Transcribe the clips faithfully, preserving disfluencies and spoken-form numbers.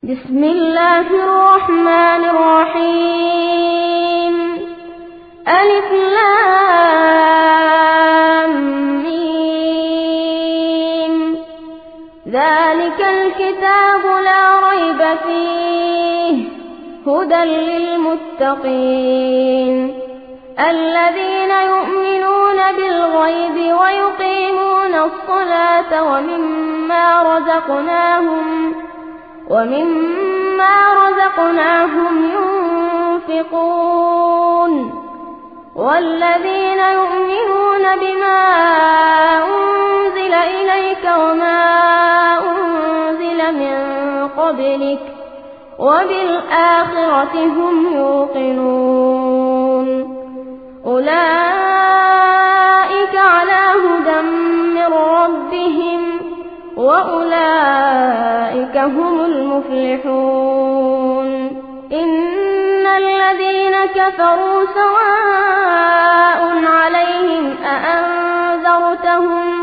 بسم الله الرحمن الرحيم. ألف لام ميم. ذلك الكتاب لا ريب فيه هدى للمتقين الذين يؤمنون بالغيب ويقيمون الصلاة ومما رزقناهم ومما رزقناهم ينفقون والذين يؤمنون بما أنزل إليك وما أنزل من قبلك وبالآخرة هم يوقنون أولئك على هدى من ربهم وأولئك هم المفلحون. إن الذين كفروا سواء عليهم أأنذرتهم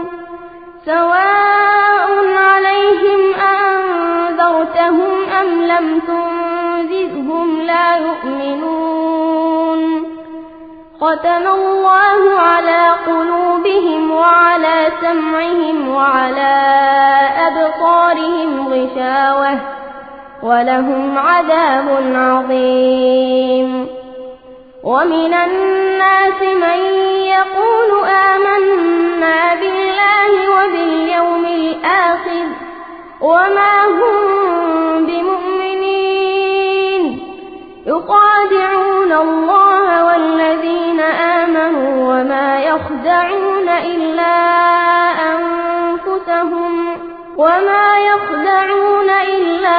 سواء عليهم أأنذرتهم أم لم تنذرهم لا يؤمنون. ختم الله على قلوبهم وعلى سمعهم وعلى أبصارهم غشاوة ولهم عذاب عظيم. ومن الناس من يقول آمنا بالله وباليوم الآخر وما هم بمؤمنين يخادعون الله والذين آمنوا وما يخدعون إلا أنفسهم وما يخدعون إلا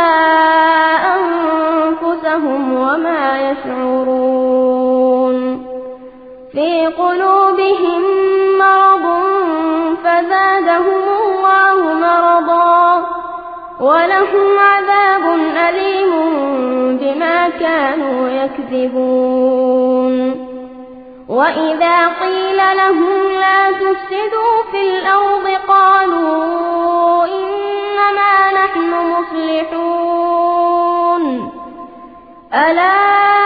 أنفسهم وما يشعرون. في قلوبهم مرض فزادهم الله مرضا ولهم عذاب أليم بما كانوا يكذبون. وإذا قيل لهم لا تفسدوا في الأرض قالوا إنما نحن مصلحون ألا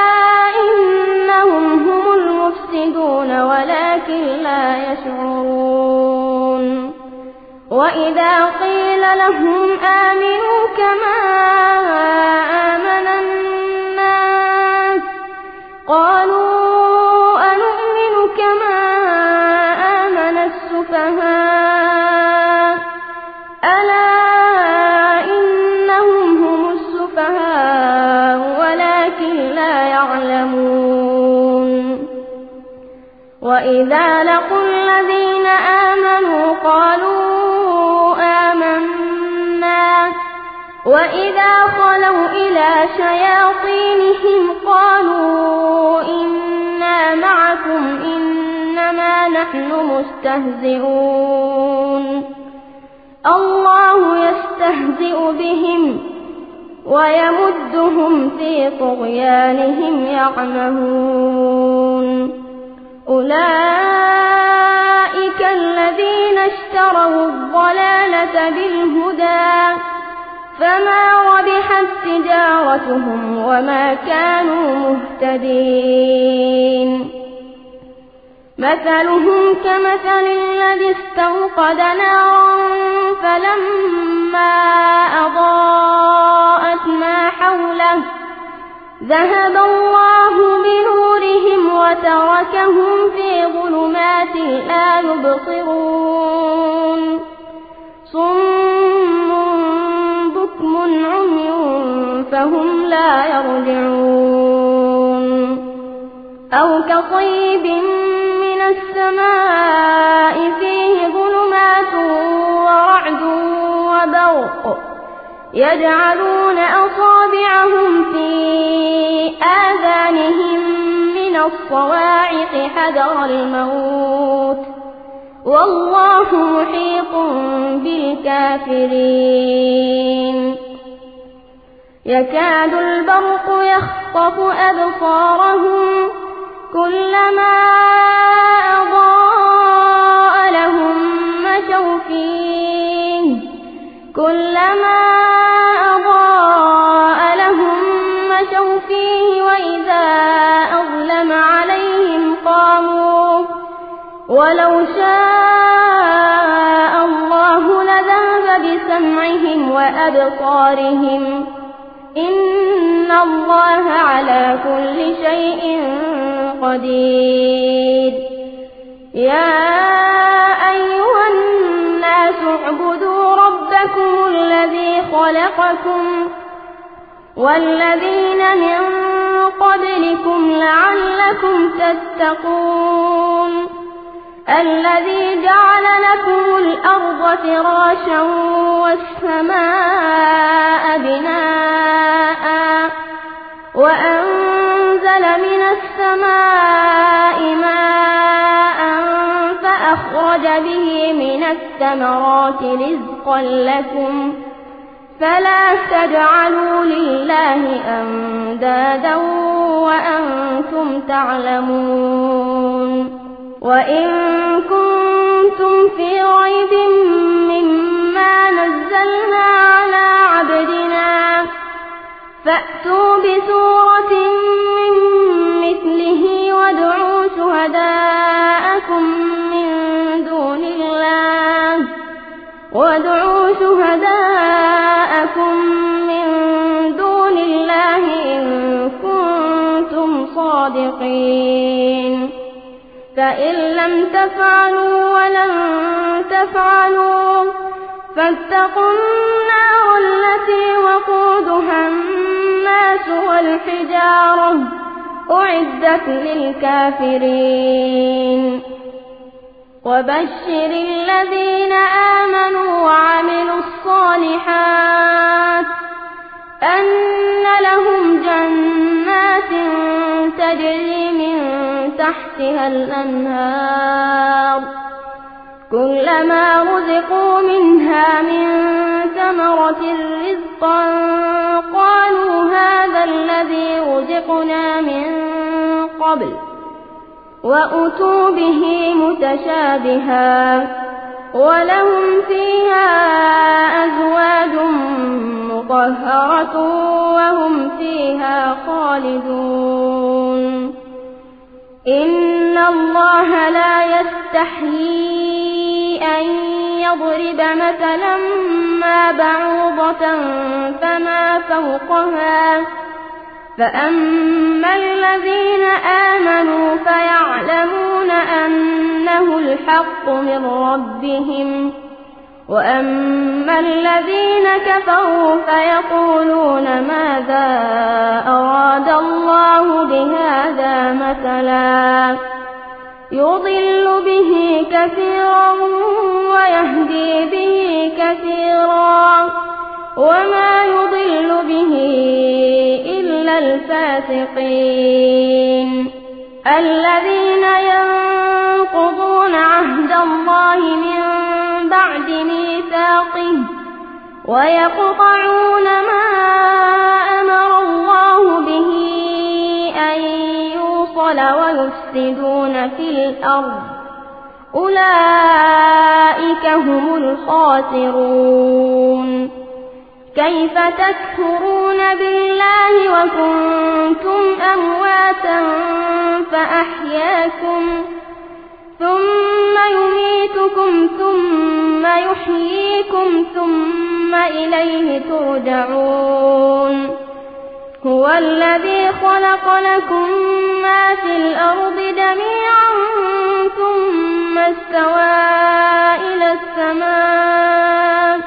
إنهم هم المفسدون ولكن لا يشعرون. وإذا قيل لهم آمنوا كما آمن الناس قالوا أنؤمن كما آمن السفهاء ألا إنهم هم السفهاء ولكن لا يعلمون. وإذا لقوا الذين آمنوا قالوا وإذا خلوا إلى شياطينهم قالوا إنا معكم إنما نحن مستهزئون. الله يستهزئ بهم ويمدهم في طغيانهم يعمهون. أولئك الذين اشتروا الضلالة بالهدى فما ربحت تجارتهم وما كانوا مهتدين. مثلهم كمثل الذي استوقد نارا فلما أضاءت ما حوله ذهب الله بنورهم وتركهم في ظلمات لا يبصرون. صم بكم عمي فهم لا يرجعون. أو كصيب من السماء فيه ظلمات ورعد وبرق يجعلون أصابعهم في آذانهم من الصواعق حذر الموت والله محيط بالكافرين. يكاد البرق يخطف أبصارهم كلما أضاء لهم مشوا فيه كلما أضاء ولو شاء الله لذهب بسمعهم وأبصارهم إن الله على كل شيء قدير. يا أيها الناس اعبدوا ربكم الذي خلقكم والذين من قبلكم لعلكم تتقون الذي جعل لكم الأرض فراشا والسماء بناء وأنزل من السماء ماء فأخرج به من الثمرات رزقا لكم فلا تجعلوا لله أندادا وأنتم تعلمون. وإن كنتم في ريب مما نزلنا على عبدنا فأتوا بسورة من مثله وادعوا شهداءكم من دون الله وادعوا شهداءكم من دون الله إن كنتم صادقين. فإن لم تفعلوا ولن تفعلوا فاتقوا النار التي وقودها الناس والحجارة أعدت للكافرين. وبشر الذين آمنوا وعملوا الصالحات أن لهم جنات تجري من تحتها الأنهار كلما رزقوا منها من ثمرة رزقا قالوا هذا الذي رزقنا من قبل وأتوا به متشابها ولهم فيها أزواج مطهرة وهم فيها خالدون. إن الله لا يستحيي أن يضرب مثلا ما بعوضة فما فوقها فأما الذين آمنوا فيعلمون أنه الحق من ربهم وأما الذين كفروا فيقولون ماذا أراد الله بهذا مثلا يضل به كثيرا ويهدي به كثيرا وما يضل به إلا الفاسقين الذين ينقضون عهد الله من بعد ميثاقه ويقطعون ما أمر الله به أن يوصل ويفسدون في الأرض أولئك هم الخاسرون. كيف تكفرون بالله وكنتم أمواتا فأحياكم ثم يميتكم ثم يحييكم ثم إليه ترجعون. هو الذي خلق لكم ما في الأرض جميعا ثم استوى إلى السماء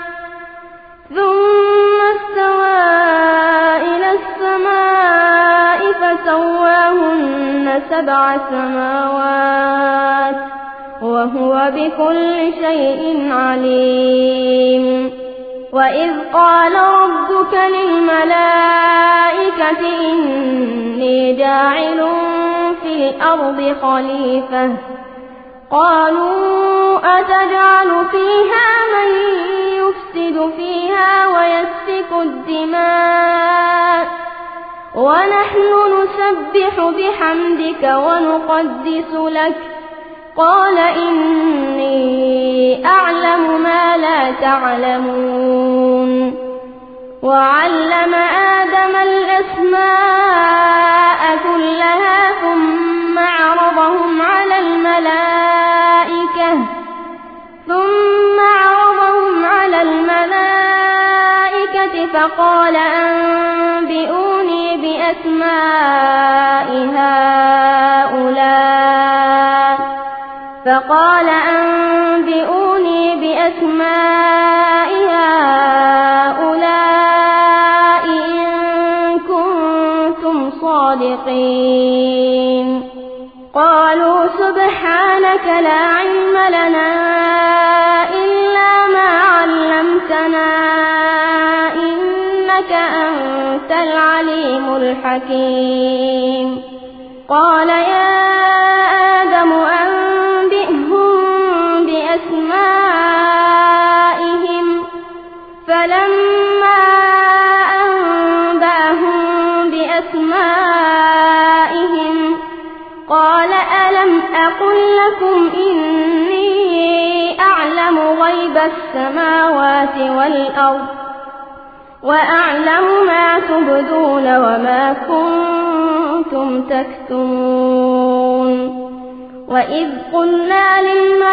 ثم استوى إلى السماء فسواهن سبع سماوات وهو بكل شيء عليم. وإذ قال ربك للملائكة إني جاعل في الأرض خليفة قالوا أتجعل فيها من يفسد فيها ويسفك الدماء ونحن نسبح بحمدك ونقدس لك قال إني أعلم ما لا تعلمون. وعلم آدم الأسماء كلها ثم عرضهم على الملائكة فقال أنبئوني بأسماء هؤلاء فقال أنبئوني بأسماء هؤلاء إن كنتم صادقين قالوا سبحانك لا علم لنا إلا ما علمتنا إنك أنت العليم الحكيم قال يا آدم أنبئهم بأسمائهم فلما أنبأهم بأسمائهم قال ألم أقل لكم إني أعلم غيب السماوات والأرض وأعلم ما تبدون وما كنتم تكتمون وإذ قلنا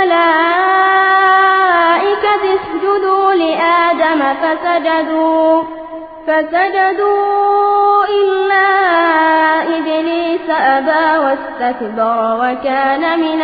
للملائكة اسجدوا لآدم فسجدوا فسجدوا إلا إبليس أبى واستكبر وكان من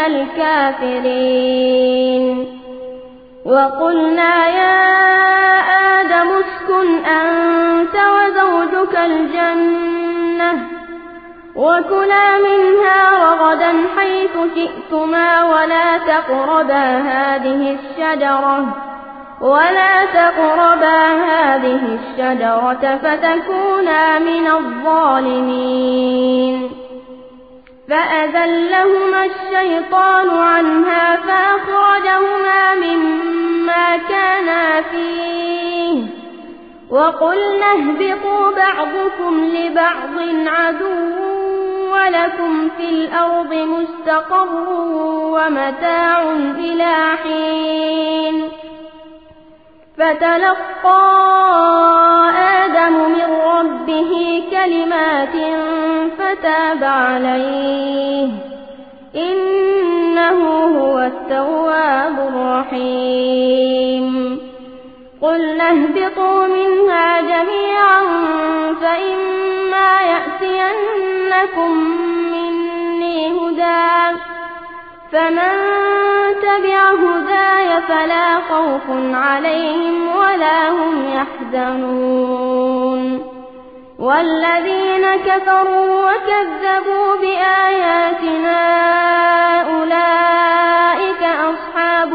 الكافرين وقلنا يا آدم اسكن أنت وزوجك الجنة وكلا منها رغدا حيث شئتما ولا تقربا هذه الشجرة ولا تقربا هذه الشجرة فتكونا من الظالمين فأذلهما الشيطان عنها فأخرجهما مما كانا فيه وقلنا اهبطوا بعضكم لبعض عدو ولكم في الأرض مستقر ومتاع إلى حين فتلقى آدم من ربه كلمات فتاب عليه إنه هو التواب الرحيم قلنا اهبطوا منها جميعا فإما يأتينكم مني هدى فمن تبع هداي فلا خوف عليهم ولا هم يحزنون والذين كفروا وكذبوا بآياتنا أولئك أصحاب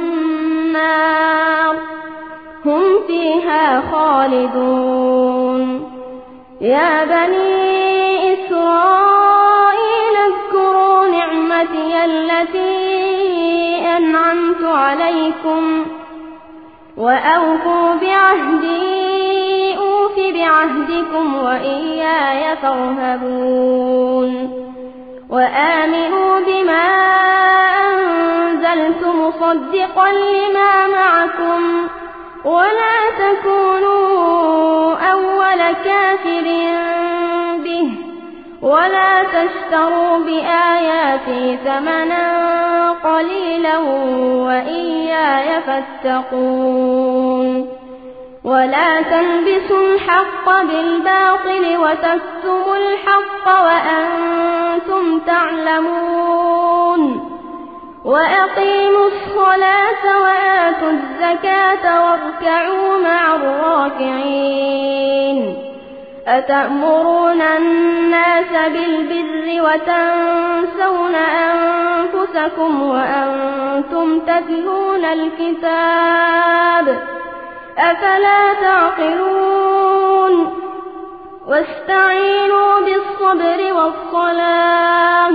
النار هم فيها خالدون يا بني إسرائيل اذكروا نعمتي التي أنعمت عليكم وأوفوا بعهدي أوف بعهدكم وإياي فارهبون وآمنوا بما أنزلت مصدقا لما معكم ولا تكونوا أول كافر به ولا تشتروا بآياتي ثمنا قليلا وإياي فاتقون ولا تلبسوا الحق بالباطل وتكتموا الحق وأنتم تعلمون وأقيموا الصلاة وآتوا الزكاة واركعوا مع الراكعين أتأمرون الناس بالبر وتنسون أنفسكم وأنتم تتلون الكتاب أفلا تعقلون واستعينوا بالصبر والصلاة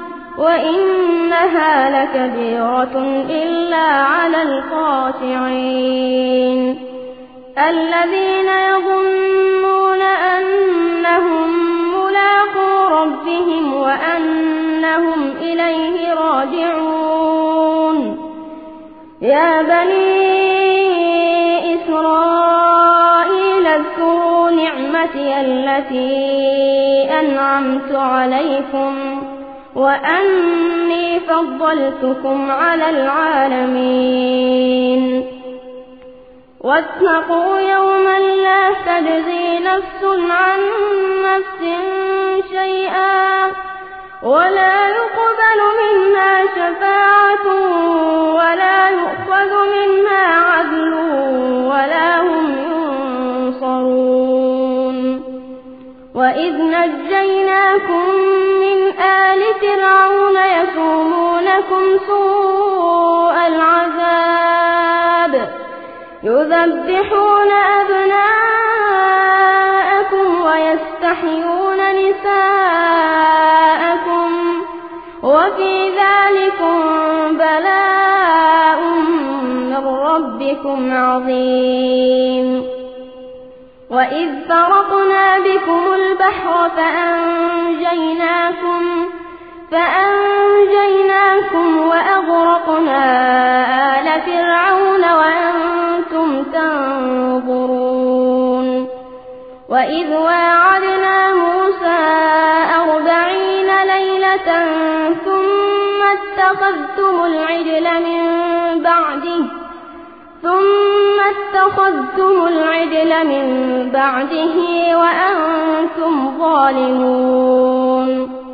وإنها لكبيرة إلا على الخاشعين الذين يظنون أنهم ملاقو ربهم وأنهم إليه راجعون يا بني إسرائيل اذكروا نعمتي التي أنعمت عليكم وأني فضلتكم على العالمين واتقوا يوما لا تجزي نفس عن نفس شيئا ولا يقبل منها شفاعة ولا يؤخذ منها عدل ولا هم ينصرون. وإذ نجيناكم من آل فرعون يسومونكم سوء العذاب يذبحون أبناءكم ويستحيون نساءكم وفي ذلكم بلاء من ربكم عظيم. وإذ فرقنا بكم البحر فأنجيناكم فأنجيناكم وأغرقنا آل فرعون وأنتم تنظرون. وإذ واعدنا موسى أربعين ليلة ثم اتخذتم العجل من بعده ثم اتخذتم العجل من بعده وأنتم ظالمون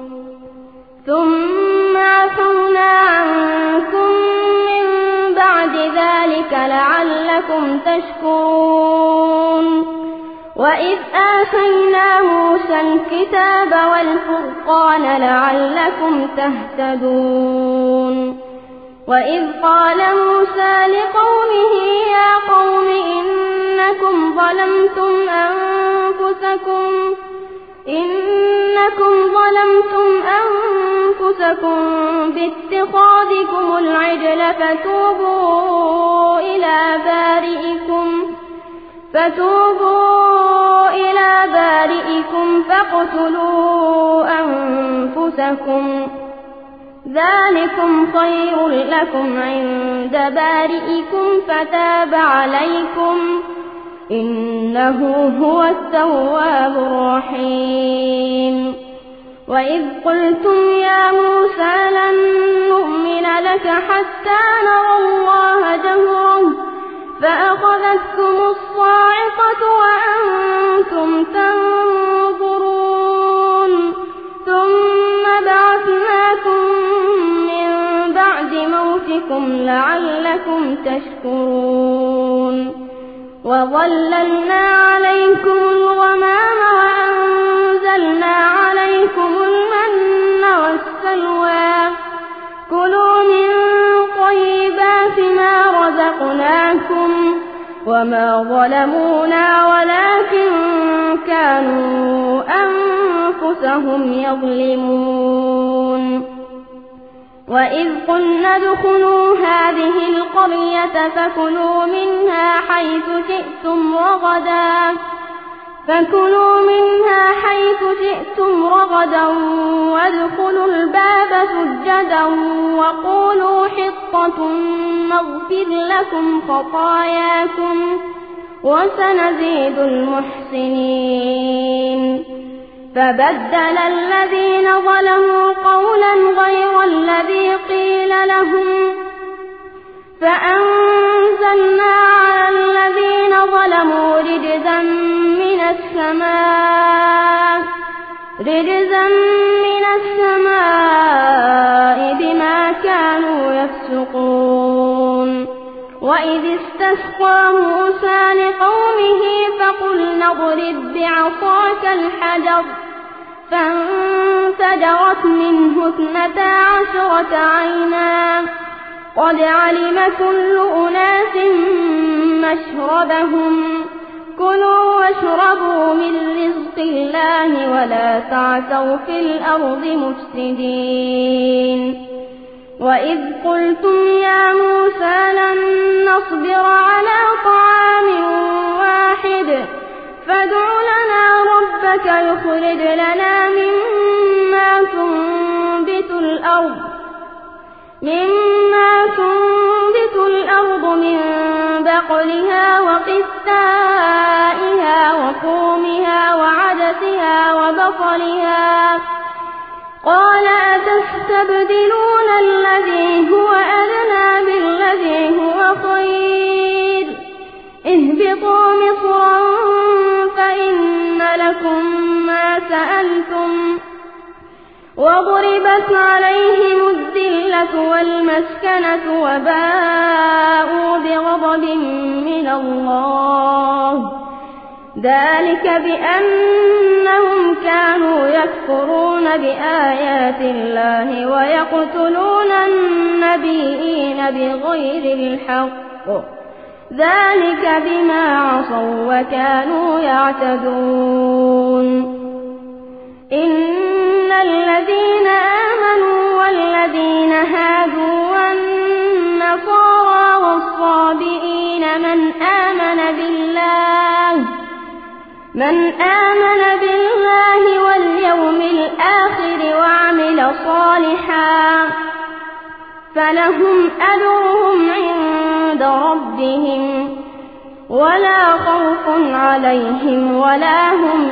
ثم عفونا عنكم من بعد ذلك لعلكم تشكرون. وإذ آتينا موسى الكتاب والفرقان لعلكم تهتدون. وإذ قال موسى لقومه يا قوم إنكم ظلمتم أنفسكم إنكم ظلمتم أنفسكم باتخاذكم العجل فتوبوا إلى بارئكم فتوبوا إلى بارئكم فاقتلوا أنفسكم ذلكم خير لكم عند بارئكم فتاب عليكم إنه هو التواب الرحيم. وإذ قلتم يا موسى لن نؤمن لك حتى نرى الله جهرا فأخذتكم الصاعقة وأنتم تنظرون ثم بعثناكم من بعد موتكم لعلكم تشكرون. وظللنا عليكم الغمام وأنزلنا عليكم المن والسلوى كلوا من طيبات ما رزقناكم وما ظلمونا ولكن كانوا أنفسهم يظلمون. وإذ قلنا ادخلوا هذه القرية فكلوا منها حيث شئتم رغدا فكلوا منها حيث شئتم رغدا وادخلوا الباب سجدا وقولوا حطة نغفر لكم خطاياكم وسنزيد المحسنين. فبدل الذين ظلموا قولا غير الذي قيل لهم فأنزلنا على الذين ظلموا رجزا من السماء رجزا من السماء بما كانوا يفسقون. وإذ استسقى موسى لقومه فقلنا اضرب بعصاك الحجر فانفجرت منه اثنتا عشرة عينا قد علم كل أناس مشربهم كلوا واشربوا من رزق الله ولا تعثوا في الأرض مفسدين. وإذ قلتم يا موسى لن نصبر على طعام واحد فادع لنا ربك يخرج لنا مما تنبت الأرض مما تنبت الأرض من بقلها وقثائها وفومها وعدسها وبصلها قال أتستبدلون الذي هو أدنى بالذي هو خير اهبطوا مصرا فإن لكم ما سألتم وضربت عليهم الذلة والمسكنة وباءوا بغضب من الله ذلك بأنهم كانوا يكفرون بآيات الله ويقتلون النبيين بغير الحق ذلك بما عصوا وكانوا يعتدون إن الذين آمنوا والذين هادوا والنصارى والصابئين من آمن بالله من آمن بالله واليوم الآخر وعمل صالحا فلهم أجرهم عند ربهم ولا خوف عليهم ولا هم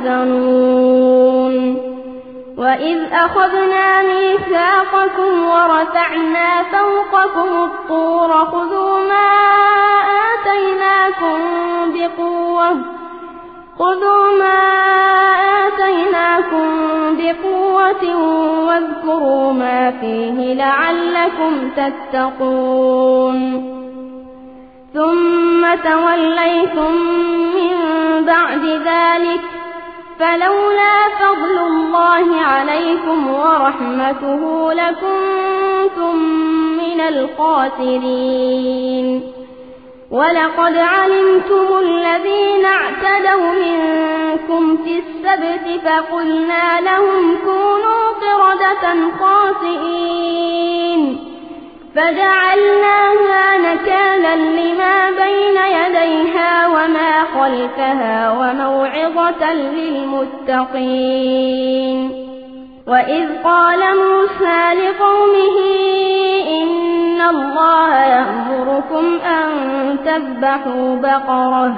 يحزنون وإذ أخذنا ميثاقكم ورفعنا فوقكم الطور خذوا ما آتيناكم بقوة خذوا ما آتيناكم بقوة واذكروا ما فيه لعلكم تتقون ثم توليتم من بعد ذلك فلولا فضل الله عليكم ورحمته لكنتم من الخاسرين ولقد علمتم الذين اعتدوا منكم في السبت فقلنا لهم كونوا قردة خاسئين فجعلناها نكالا لما بين يديها وما خلفها وموعظة للمتقين وإذ قال موسى لقومه إن الله يأمركم أن تذبحوا بقرة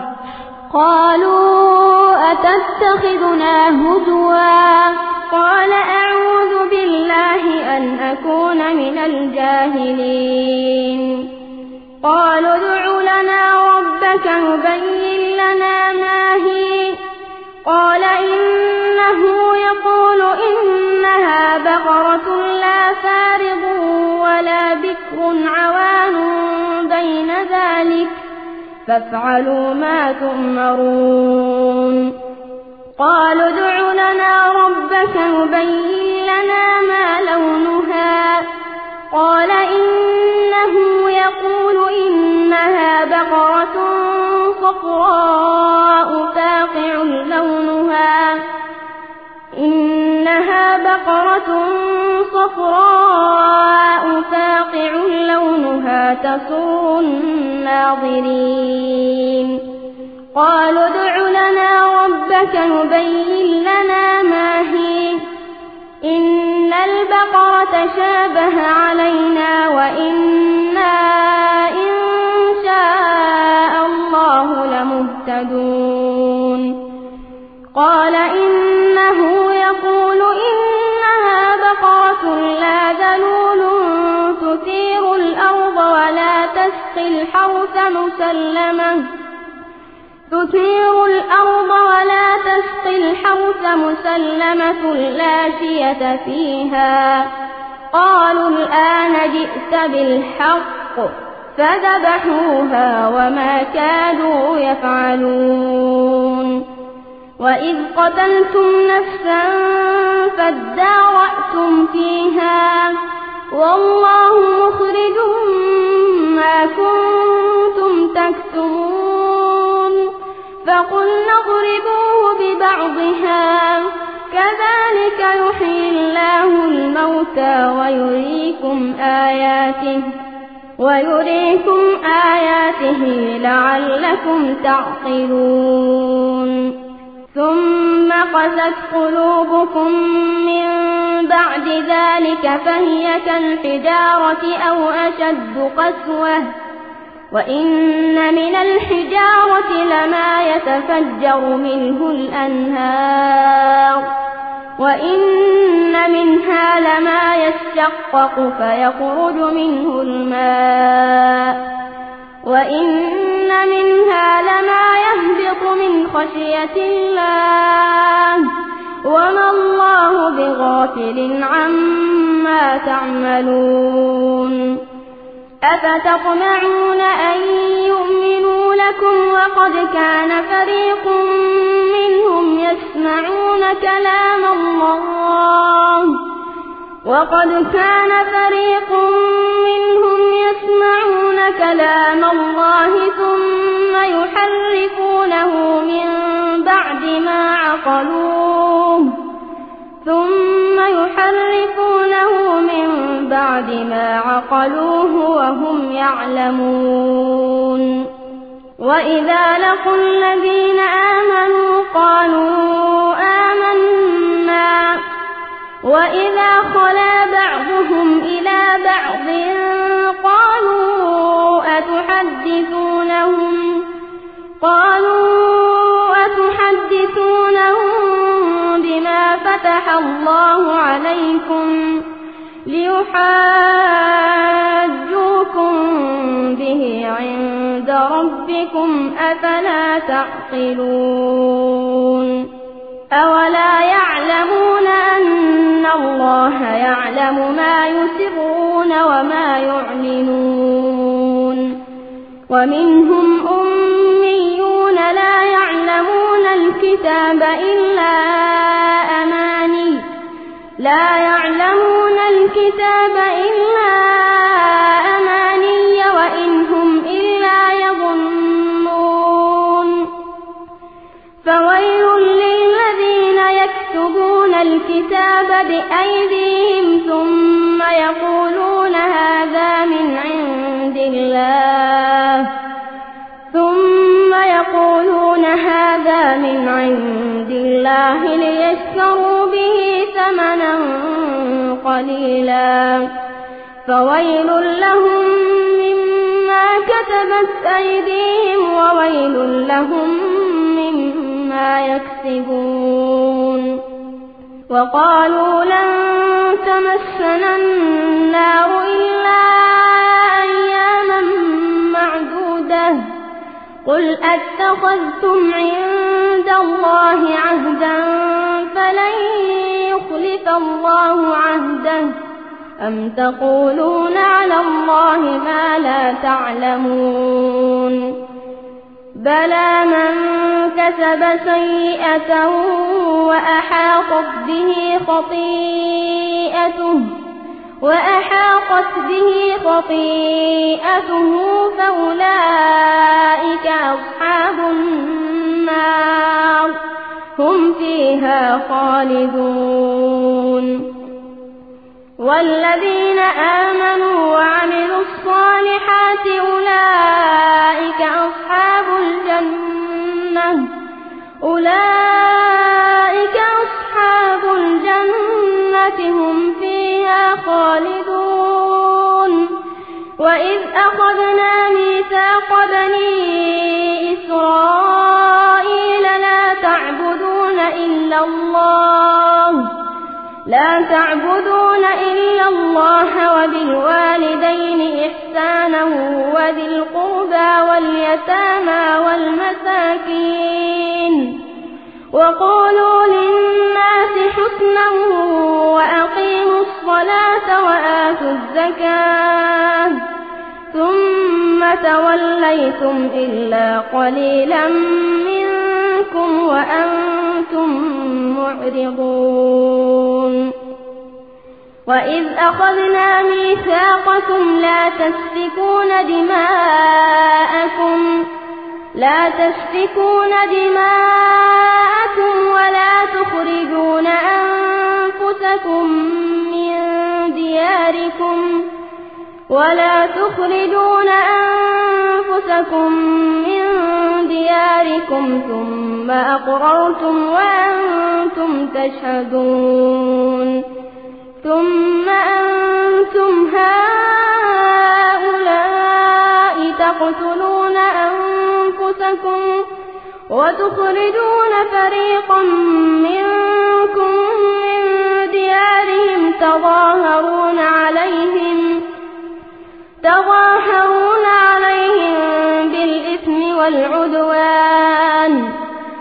قالوا أتتخذنا هزوا قال أعوذ بالله أن أكون من الجاهلين قالوا ادع لنا ربك يبين لنا ما هي قال إنه يقول إنها بقرة لا فارض ولا بكر عوان بين ذلك فافعلوا ما تؤمرون قالوا ادع لنا ربك يبين لنا ما لونها قال إنه يقول إنها بقرة صفراء فاقع لونها إنها بقرة صفراء فاقع لونها تسر الناظرين قالوا ادع لنا ربك يبين لنا ما هي إن البقرة شابه علينا وإنا إن شاء الله لمهتدون قال إنه يقول إنها بقرة لا ذلول تثير الأرض ولا تسقي الحرث مسلمة تثير الأرض ولا تسقي الحرث مسلمة لا شية فيها قالوا الآن جئت بالحق فذبحوها وما كادوا يفعلون وإذ قتلتم نفسا فادارأتم فيها والله مخرج ما كنتم تكتمون فقلنا اضربوه ببعضها كذلك يحيي الله الموتى ويريكم آياته ويريكم آياته لعلكم تعقلون ثم قست قلوبكم من بعد ذلك فهي كالحجارة أو أشد قسوة وإن من الحجارة لما يتفجر منه الأنهار وإن منها لما يشقق فيخرج منه الماء وإن إن منها لما يهبط من خشية الله وما الله بغافل عما تعملون أفتطمعون أن يؤمنوا لكم وقد كان فريق منهم يسمعون كلام الله وقد كان فريق منهم يسمعون كلام الله ثم يحرفونه من بعد ما عقلوه ثم يحرفونه من بعد ما عقلوه وهم يعلمون وإذا لقوا الذين آمنوا قالوا آمنا وإذا خلا بعضهم إلى بعض قالوا أتحدثونهم قالوا أتحدثونهم بما فتح الله عليكم ليحاجوكم به عند ربكم أفلا تعقلون أولا يعلمون أن الله يعلم ما يسرون وما يعلنون ومنهم أميون لا يعلمون الكتاب إلا أماني لا يعلمون الكتاب إلا أماني وإن هم إلا يظنون فويل للذين يكتبون الكتاب بأيديهم ثم يقولون هذا من عند الله ثم يقولون هذا من عند الله ليشتروا به ثمنا قليلا فويل لهم مما كتبت أيديهم وويل لهم مما يكسبون وقالوا لن تمسنا النار إلا أياما معدودة قل أتخذتم عند الله عهدا فلن يخلف الله عهده أم تقولون على الله ما لا تعلمون بلى من كسب سيئة وأحاطت به خطيئته وأحاطت به خطيئته فأولئك أصحاب النار هم فيها خالدون والذين آمنوا وعملوا الصالحات أولئك أصحاب الجنة أولئك أصحاب الجنة هم فيها خالدون وإذ أخذنا ميثاق بني إسرائيل لا تعبدون إلا الله لا تعبدون إلا الله وبالوالدين إحسانا وذي القربى واليتامى والمساكين وقولوا للناس حسنا وأقيموا الصلاة وآتوا الزكاة ثم توليتم إلا قليلا منكم وأنتم معرضون وإذ أخذنا ميثاقكم لا تسفكون دماءكم لا تسفكون دماءكم ولا تخرجون أنفسكم من دياركم ولا تخرجون أنفسكم من دياركم ثم أقررتم وأنتم تشهدون ثم أنتم هؤلاء تقتلون أنفسكم وتخرجون فريقا منكم من ديارهم تظاهرون عليهم تظاهرون عليهم بالإثم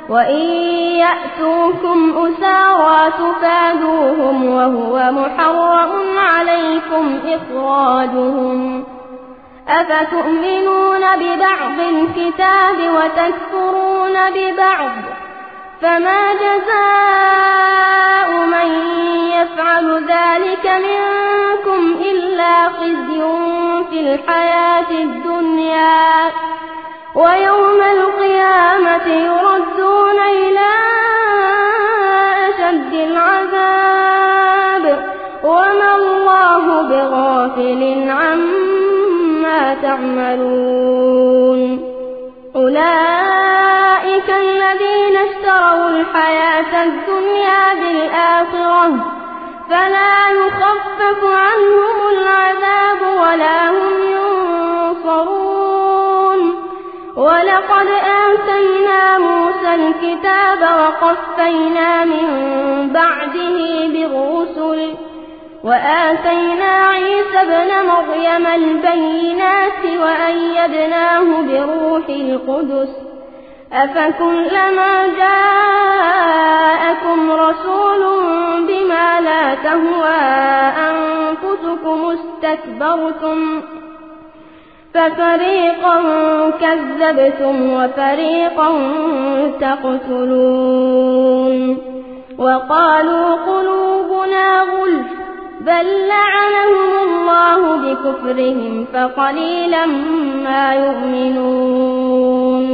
وإن يأتوكم أسارى تفادوهم وهو محرم عليكم إخراجهم أفتؤمنون ببعض الكتاب وتكفرون ببعض فما جزاء من يفعل ذلك منكم إلا خزي في الحياة الدنيا ويوم القيامة يردون إلى أشد العذاب وما الله بغافل عما تعملون أولئك الذين اشتروا الحياة الدنيا بالآخرة فلا يخفف عنهم العذاب ولا هم ينصرون ولقد آتينا موسى الكتاب وقفينا من بعده بالرسل وآتينا عيسى ابن مريم البينات وأيدناه بروح القدس أفكلما جاءكم رسول بما لا تهوى أنفسكم استكبرتم ففريقا كذبتم وفريقا تقتلون وقالوا قلوبنا غلف بل لعنهم الله بكفرهم فقليلا ما يؤمنون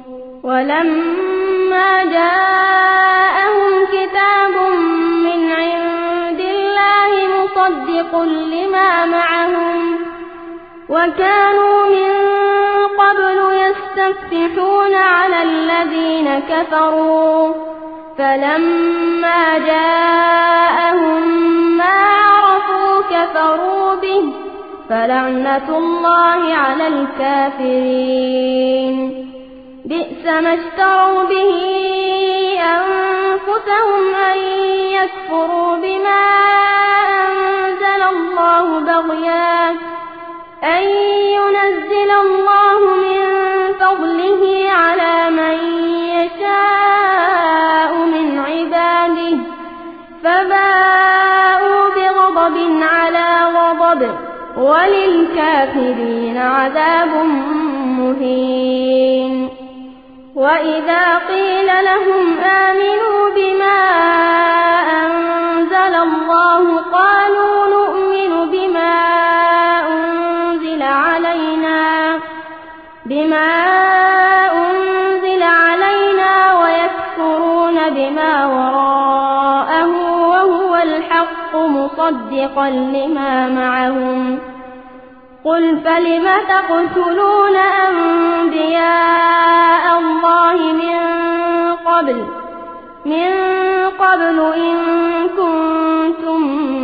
ولما جاءهم كتاب من عند الله مصدق لما معهم وكانوا من قبل يستفتحون على الذين كفروا فلما جاءهم ما عرفوا كفروا به فلعنة الله على الكافرين بئس ما اشتروا به أنفسهم أن يكفروا بما أنزل الله بغيا أن ينزل الله من فضله على من يشاء من عباده فباءوا بغضب على غضب وللكافرين عذاب مهين وإذا قيل لهم آمنوا بما أنزل الله قالوا نؤمن بما أنزل علينا بما أنزل علينا ويكفرون بما وراءه وهو الحق مصدقا لما معهم قل فلم تقتلون أنبياء الله من قبل من قبل إن كنتم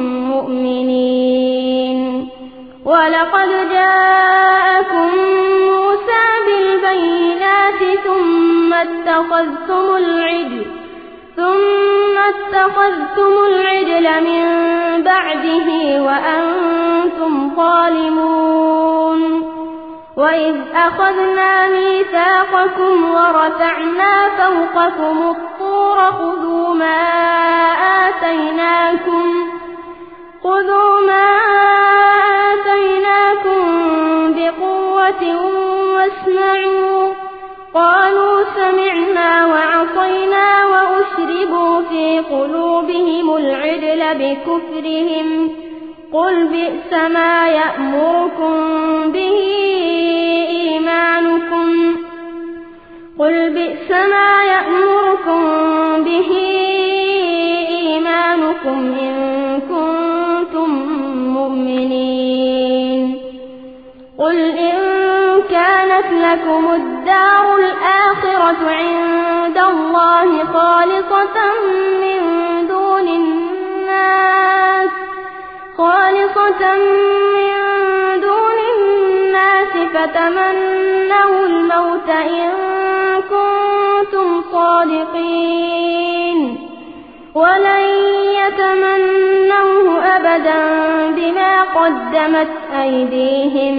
مؤمنين ولقد جاءكم موسى بالبينات ثم اتخذتم العجل ثم اتخذتم العجل من بعده وأنتم ظالمون وإذ أخذنا ميثاقكم ورفعنا فوقكم الطور خذوا ما آتيناكم خذوا ما آتيناكم بقوة واسمعوا قالوا سمعنا وعصينا وأشربوا في قلوبهم العجل بكفرهم قل بئس ما يأمركم به إيمانكم قل بئس ما يأمركم به إيمانكم إن كنتم مؤمنين قل إن كانت لكم الدار الآخرة عند الله خالصة من دون الناس خالصة من دون الناس فتمنوا الموت إن كنتم صادقين ولن يتمنوه أبدا بما قدمت أيديهم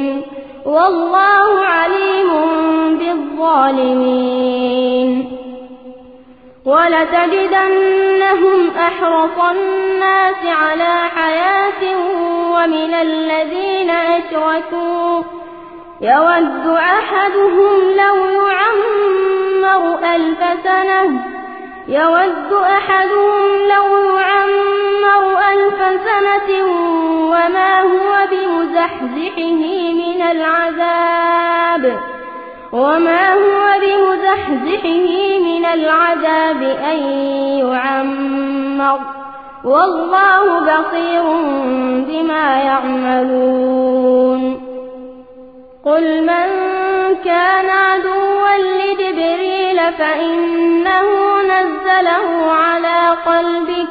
والله عليم بالظالمين ولتجدنهم أحرص الناس على حياة ومن الذين أشركوا يود أحدهم لو يعمر ألف سنة يود أحدهم لو يعمر ألف سنة وما هو بمزحزحه من العذاب وما هو بمزحزحه من العذاب أن يعمر والله بصير بما يعملون قل من كان عدوا لجبريل فإنه نزله على قلبك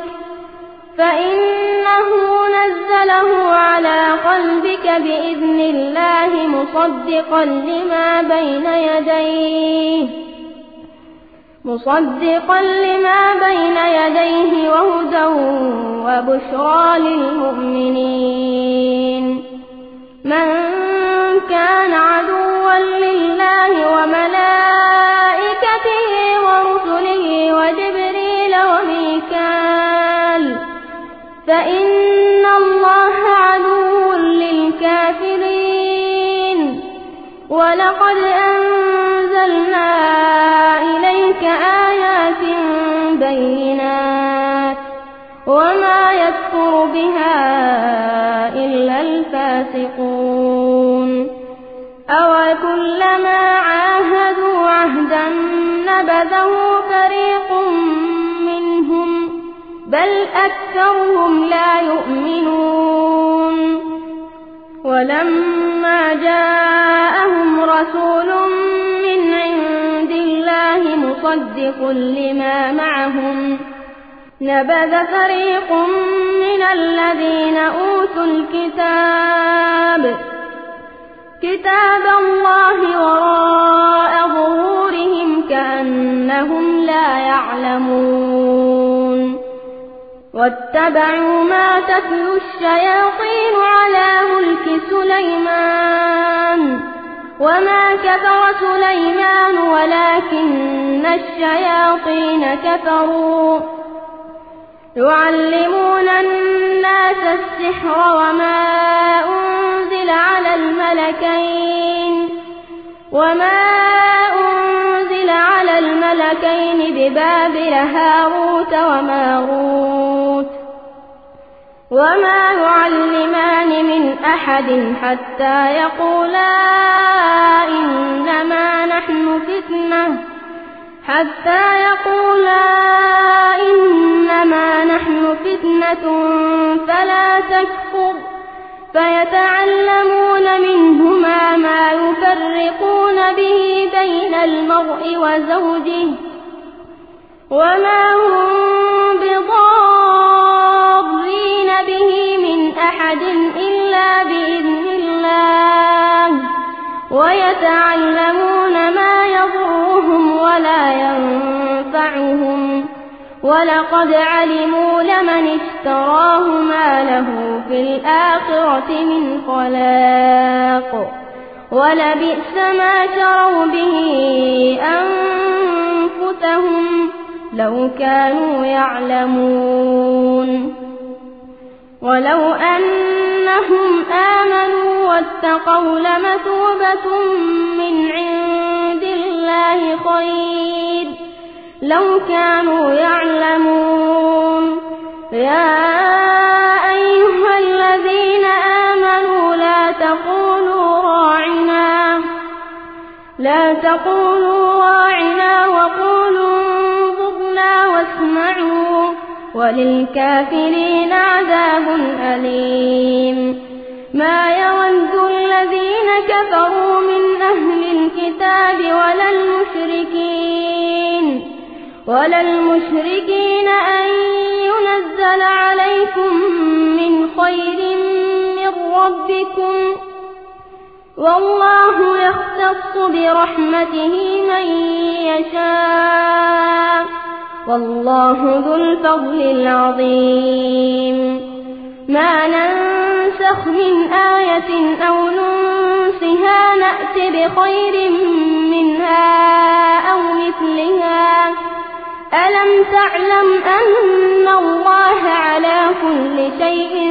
فإنه نزله على قلبك بإذن الله مصدقا لما بين يديه مصدقا لما بين يديه وهدى وبشرى للمؤمنين من كان عدوا لله وملائكته ورسله وجبريل وميكال فإن الله عدو للكافرين ولقد أنزلنا إليك آيات بينات وما يكفر بها إلا الفاسقون أوكلما عاهدوا عهدا نبذه فريق منهم بل أكثرهم لا يؤمنون ولما جاءهم رسول من عند الله مصدق لما معهم نبذ فريق من الذين أوتوا الكتاب كتاب الله وراء ظهورهم كأنهم لا يعلمون واتبعوا ما تتلو الشياطين على ملك سليمان وما كفر سليمان ولكن الشياطين كفروا يعلمون الناس السحر وما أنزل على الملكين وما أنزل على الملكين ببابل هاروت وماروت وما يعلمان من أحد حتى يقولا إنما نحن فتنة حتى يقولا إنما نحن فتنة فلا تكفر فيتعلمون منهما ما يفرقون به بين المرء وزوجه وما هم بضارين به من أحد إلا بإذن الله ويتعلمون ما يضرهم ولا ينفعهم ولقد علموا لمن اشتراه ما له في الآخرة من خلاق ولبئس ما شروا به أنفسهم لو كانوا يعلمون ولو أنهم آمنوا واتقوا لمثوبة من عند الله خير لو كانوا يعلمون يا أيها الذين آمنوا لا تقولوا راعنا لا تقولوا راعنا وقولوا انظرنا واسمعوا وللكافرين عذاب أليم ما يود الذين كفروا من أهل الكتاب ولا المشركين ولا المشركين أن ينزل عليكم من خير من ربكم والله يختص برحمته من يشاء والله ذو الفضل العظيم ما ننسخ من آية أو ننسها نأت بخير منها أو مثلها ألم تعلم أن الله على كل شيء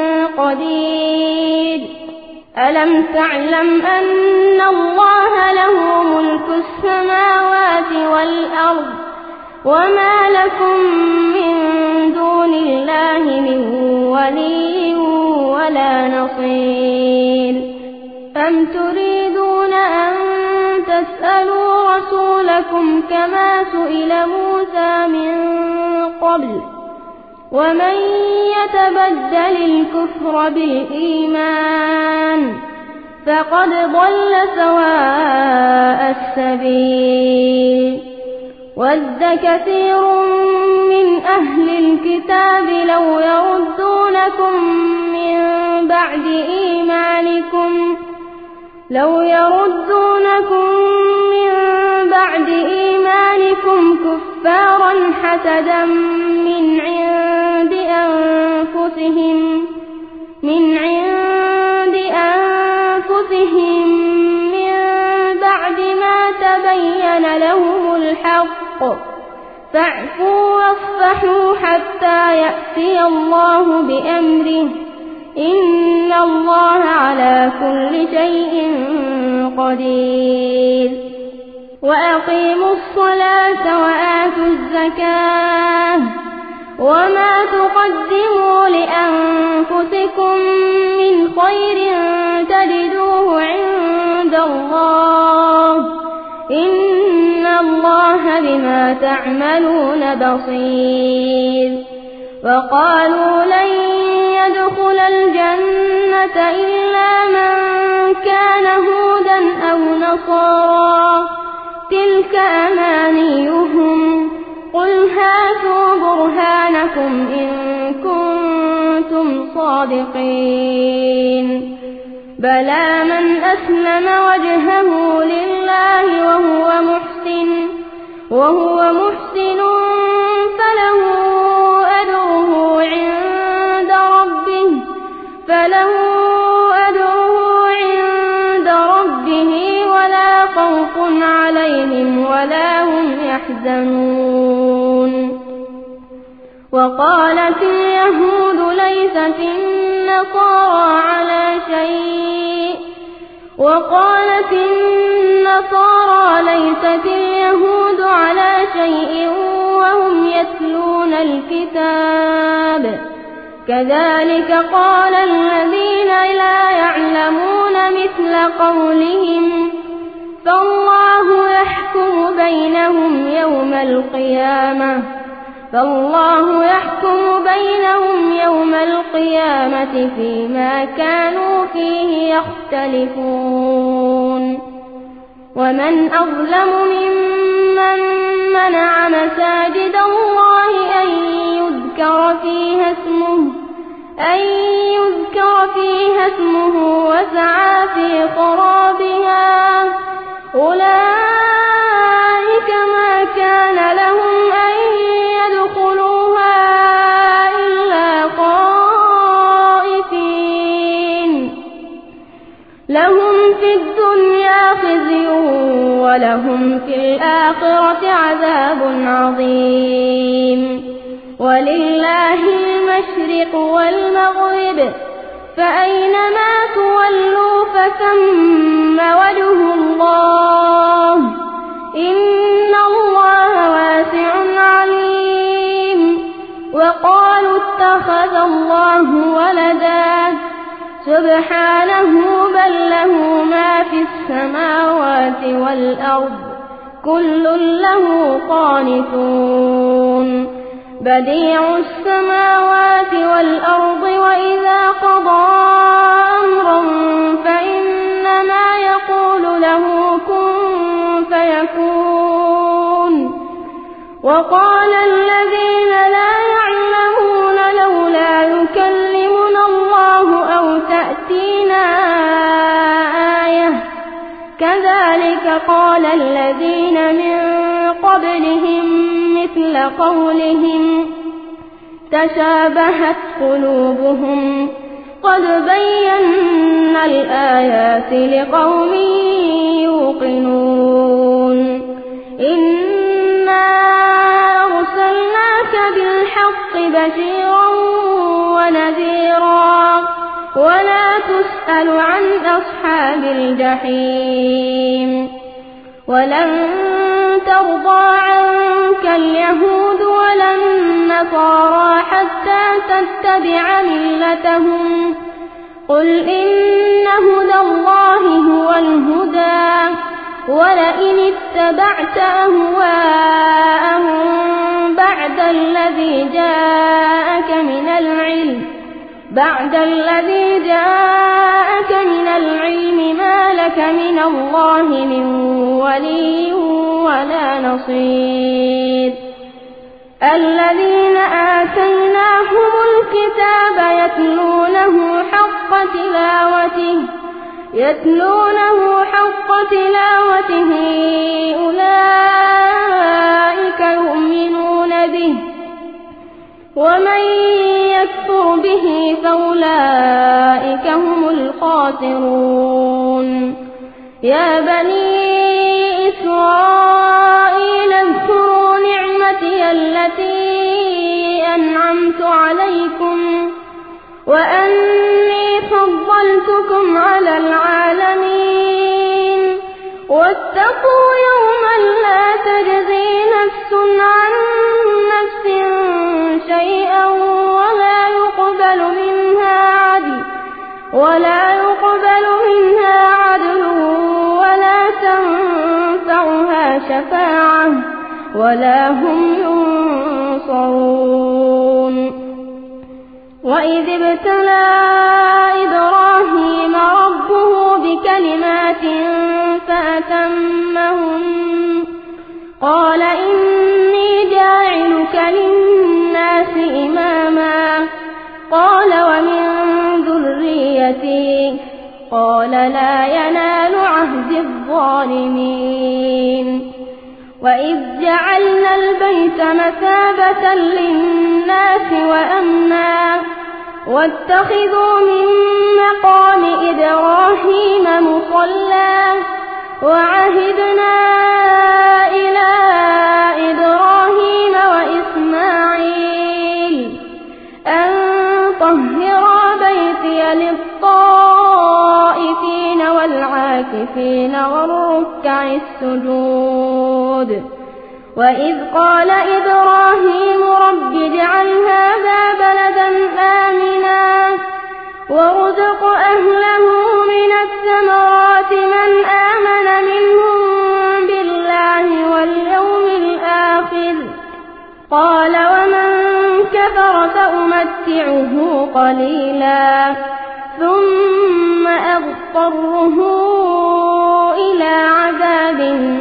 قدير ألم تعلم أن الله له ملك السماوات والأرض وما لكم من دون الله من ولي ولا نصير أم تريدون أن تسألوا رسولكم كما سئل موسى من قبل ومن يتبدل الكفر بالإيمان فقد ضل سواء السبيل ود كثير من أهل الكتاب لو يردونكم من بعد إيمانكم لو يردونكم من بعد إيمانكم كفارا حسدا من عند أنفسهم من عند أنفسهم من بعد ما تبين لهم الحق فاعفوا واصفحوا حتى يأتي الله بأمره إن الله على كل شيء قدير وأقيموا الصلاة وآتوا الزكاة وما تقدموا لأنفسكم من خير تجدوه عند الله إن الله بما تعملون بصير وقالوا لن يدخل الجنة إلا من كان هودا أو نصارى تلك أمانيهم قل هاتوا برهانكم إن كنتم صادقين بلى من أسلم وجهه لله وهو محسن وهو محسن فله أجره عند ربه فله أجره عند ربه ولا خوف عليهم ولا هم يحزنون وقالت اليهود ليست النصارى على شيء وقالت النصارى ليست اليهود على شيء وهم يتلون الكتاب كذلك قال الذين لا يعلمون مثل قولهم فالله يحكم بينهم يوم القيامة فالله يحكم بينهم يوم القيامة فيما كانوا فيه يختلفون ومن أظلم ممن منع مساجد الله أن يذكر فيها اسمه أن يذكر فيها اسمه وسعى في خرابها أولئك ما كان لهم أن يدخلوها إلا خائفين لهم في الدنيا خزي ولهم في الآخرة عذاب عظيم ولله المشرق والمغرب فأينما تولوا فثم وجه الله إن الله واسع عليم وقالوا اتخذ الله ولدا سبحانه بل له ما في السماوات والأرض كل له قانتون بديع السماوات والأرض وإذا قضى أمرا فإنما يقول له كن فيكون وقال الذين لا يعلمون لولا يكلمنا الله أو تأتينا آية كذلك قال الذين من قبلهم مثل قولهم تشابهت قلوبهم قد بينا الآيات لقوم يوقنون إنا بالحق بشيرا ونذيرا ولا تسأل عن أصحاب الجحيم ولن ترضى عنك اليهود ولا النصارى حتى تتبع ملتهم قل إن هدى الله هو الهدى ولئن اتبعت أهواءهم بعد الذي جاءك من العلم بعد الذي جاءك من العلم ما لك من الله من ولي ولا نصير الذين آتيناهم الكتاب يتلونه حق تلاوته يتلونه حق تلاوته أولئك يؤمنون به ومن يكفر به فأولئك هم الخاسرون يا بني إسرائيل اذكروا نعمتي التي أنعمت عليكم وأني فضلتكم على العالمين واتقوا يوما لا تجزي نفس عن نفس شيئا ولا يقبل منها عدل ولا يقبل منها عدل ولا تنفعها شفاعة ولا هم ينصرون وإذ ابتلى إبراهيم ربه بكلمات فأتمهن قال إني جاعلك للناس إماما قال ومن ذريتي قال لا ينال عهد الظالمين وإذ جعلنا البيت مثابة للناس وأمنا واتخذوا من مقام إبراهيم مصلى وعهدنا إلى إبراهيم وإسماعيل أن طهرا بيتي للطائفين والعاكفين والركع السجود وإذ قال إبراهيم رب اجعل هذا بلدا آمنا وارزق أهله من الثمرات من آمن منهم بالله واليوم الآخر قال ومن كفر فأمتعه قليلا ثم أضطره إلى عذاب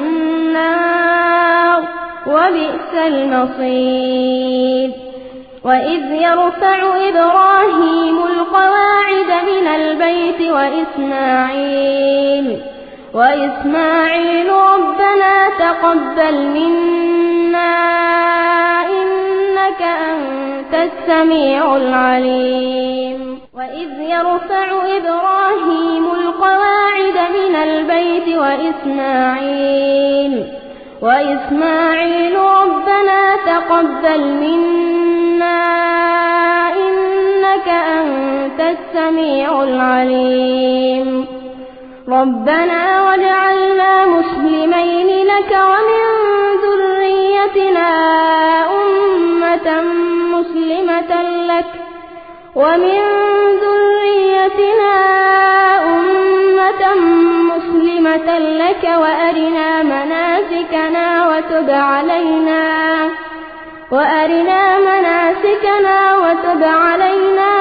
النار وبئس المصير وإذ يرفع إبراهيم القواعد من البيت وإسماعيل وإسماعيل ربنا تقبل منا إنك أنت السميع العليم وإذ يرفع إبراهيم القواعد من البيت وإسماعيل وإسماعيل ربنا تقبل منا إنك أنت السميع العليم ربنا واجعلنا مسلمين لك ومن ذريتنا أمة مسلمة لك ومن ذريتنا أمة مسلمة لك وأرنا مناسكنا وتب علينا وأرنا مناسكنا وتب علينا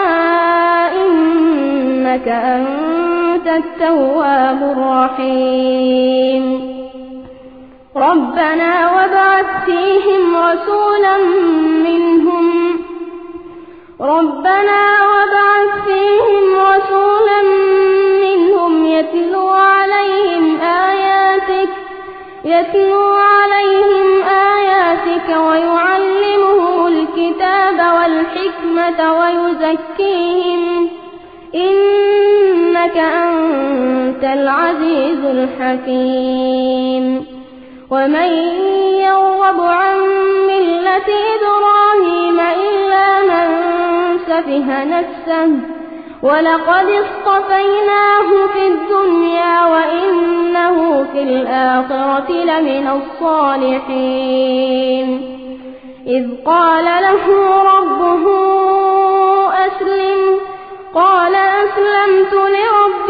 إنك أنت التواب الرحيم ربنا وابعث فيهم رسولا منهم ربنا وابعث فيهم رسولا منهم يتلو عليهم آياتك يتلو عليهم آياتك ويعلمهم الكتاب والحكمة ويزكيهم إنك أنت العزيز الحكيم ومن يرغب عن ملة إبراهيم إلا سفه نفسه ولقد اصطفيناه في الدنيا وإنه في الآخرة لمن الصالحين إذ قال له ربه أسلم قال أسلمت لرب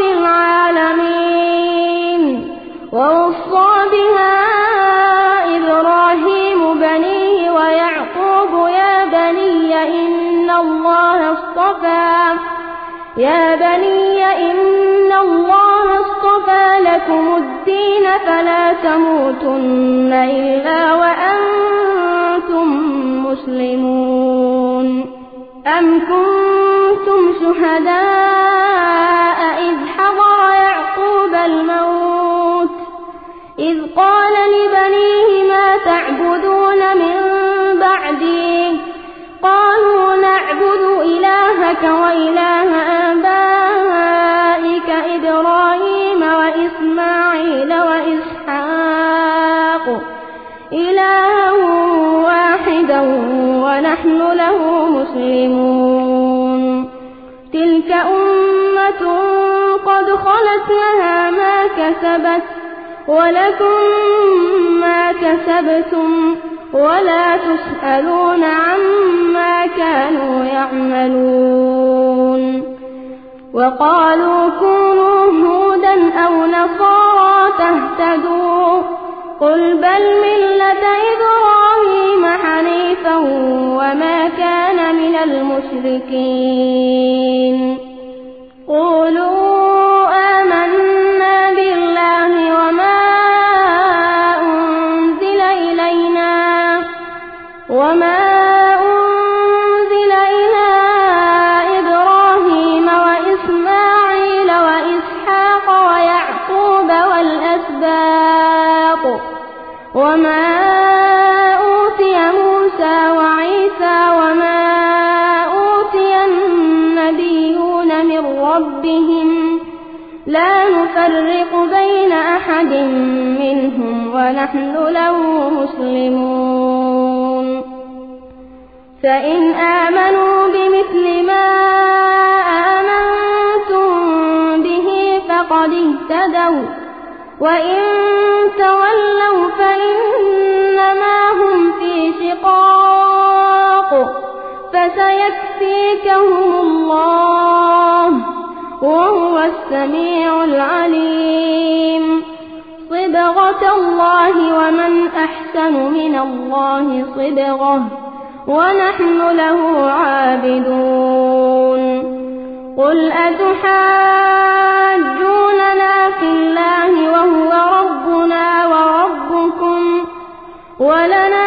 العالمين ووصى بها إبراهيم بنيه ويعقوب يا بني إن الله اصطفى يا بني إن الله اصطفى لكم الدين فلا تموتن إلا وأنتم مسلمون أم كنتم شهداء إذ حضر يعقوب الموت إذ قال لبنيه ما تعبدون من بعدي قالوا نعبد إلهك وإله آبائك إبراهيم وإسماعيل وإسحاق إلها واحدا ونحن له مسلمون تلك أمة قد خلت لها ما كسبت ولكم ما كسبتم ولا تسألون عما كانوا يعملون وقالوا كونوا هودا أو نصارى تهتدوا قل بل ملة إبراهيم حنيفا وما كان من المشركين قولوا آمنا بالله وما أنزل إلينا وما أنزل إلى إبراهيم وإسماعيل وإسحاق ويعقوب والأسباط وما أوتي موسى وعيسى وما أوتي النبيون من ربهم لا نفرق بين أحد منهم ونحن له مسلمون فإن آمنوا بمثل ما آمنتم به فقد اهتدوا وإن تولوا فإنما هم في شقاق فسيكفيكهم الله وهو السميع العليم صبغة الله ومن أحسن من الله صبغة ونحن له عابدون قل أتحاجوننا في الله وهو ربنا وربكم ولنا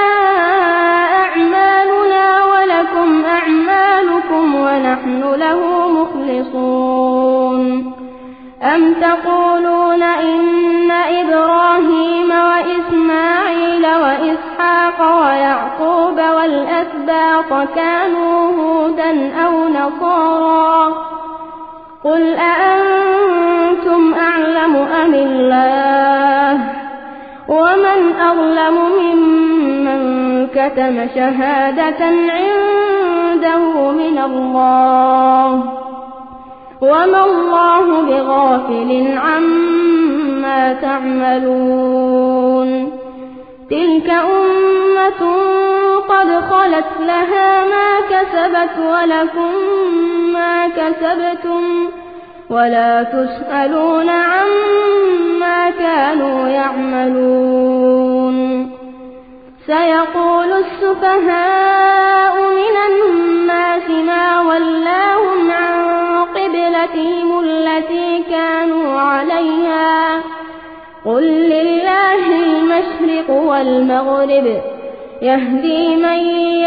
أعمالنا ولكم أعمالكم ونحن له مخلصون أم تقولون إن إبراهيم وإسماعيل وإسحاق ويعقوب والأسباط كانوا هودا أو نصارى قل أأنتم أعلم أم الله ومن أظلم ممن كتم شهادة عنده من الله وما الله بغافل عما تعملون تلك أمة قد خلت لها ما كسبت ولكم ما كسبتم ولا تسألون عما كانوا يعملون سيقول السفهاء من الناس ما ولاهم عن قبلتهم التي كانوا عليها قل لله المشرق والمغرب يهدي من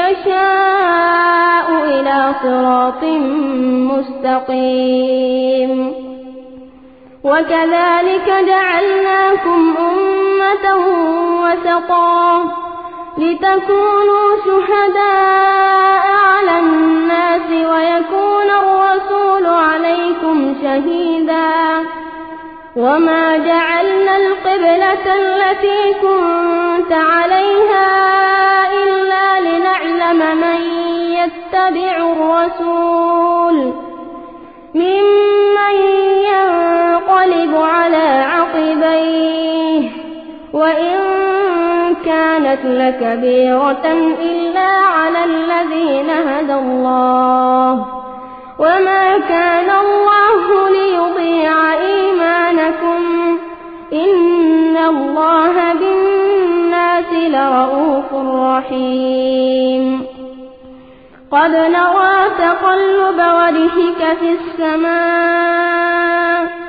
يشاء إلى صراط مستقيم وكذلك جعلناكم أمة وسطا لتكونوا شهداء على الناس ويكون الرسول عليكم شهيدا وما جعلنا القبلة التي كنت عليها إلا لنعلم من يتبعوا الرسول ممن ينقلب على عقبيه وإن كانت لكبيرة إلا على الذين هدى الله وما كان الله ليضيع إيمانكم إن الله بالناس لرءوف رحيم قد نرى تقلب وجهك في السماء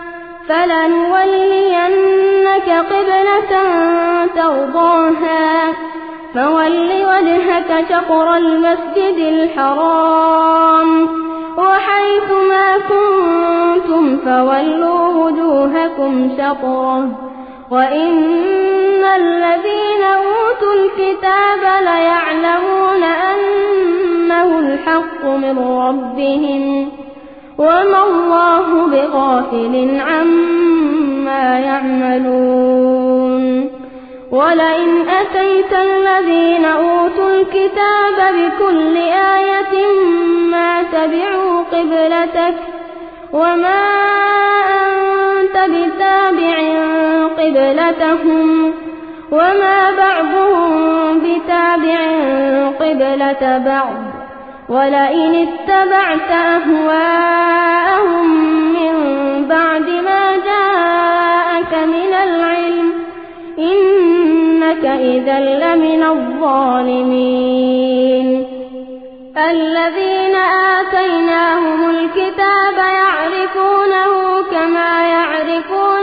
فلنولينك قبلة ترضاها فول وجهك شطر المسجد الحرام وحيث ما كنتم فولوا وجوهكم شطره وإن الذين أوتوا الكتاب ليعلمون أنه الحق من ربهم وما الله بغافل عما يعملون ولئن أتيت الذين أوتوا الكتاب بكل آية ما تبعوا قبلتك وما أنت بتابع قبلتهم وما بعضهم بتابع قبلة بعض ولئن اتبعت أهواءهم من بعد ما جاءك من العلم إنك إذا لمن الظالمين الذين آتيناهم الكتاب يعرفونه كما يعرفون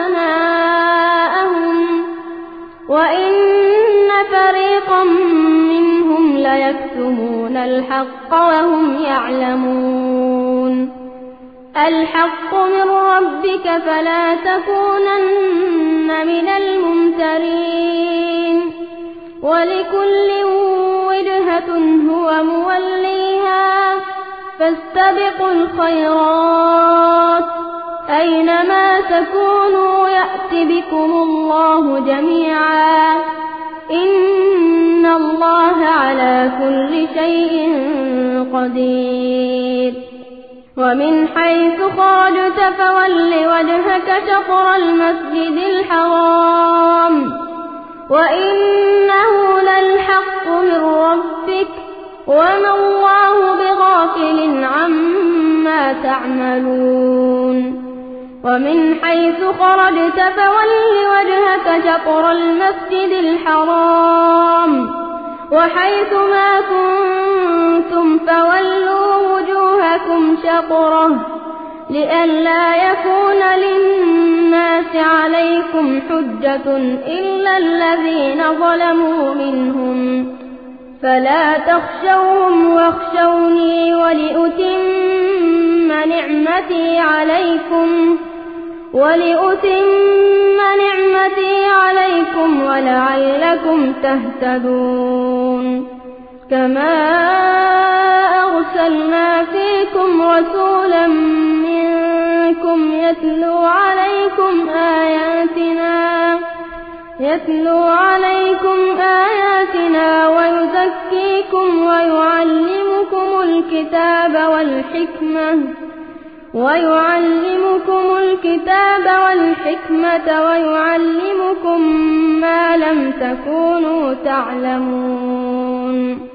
أبناءهم وإن فريقا منهم ليكتمون الحق وهم يعلمون الحق من ربك فلا تكونن من الممترين ولكل وجهة هو موليها فاستبقوا الخيرات أينما تكونوا يأت بكم الله جميعا إن الله على كل شيء قدير ومن حيث خرجت فول وجهك شطر المسجد الحرام وإنه للحق من ربك وما الله بغافل عما تعملون ومن حيث خرجت فول وجهك شطر المسجد الحرام وحيث ما كنتم فولوا وجوهكم شطره لئلا يكون للناس عليكم حجة إلا الذين ظلموا منهم فلا تخشوهم واخشوني ولأتم نعمتي عليكم ولأتم نعمتي عليكم ولعلكم تهتدون كما أرسلنا فيكم رسولا منكم يتلو عليكم آياتنا يتلو عليكم آياتنا ويزكيكم ويعلمكم الكتاب والحكمة ويعلمكم الكتاب والحكمة ويعلمكم ما لم تكونوا تعلمون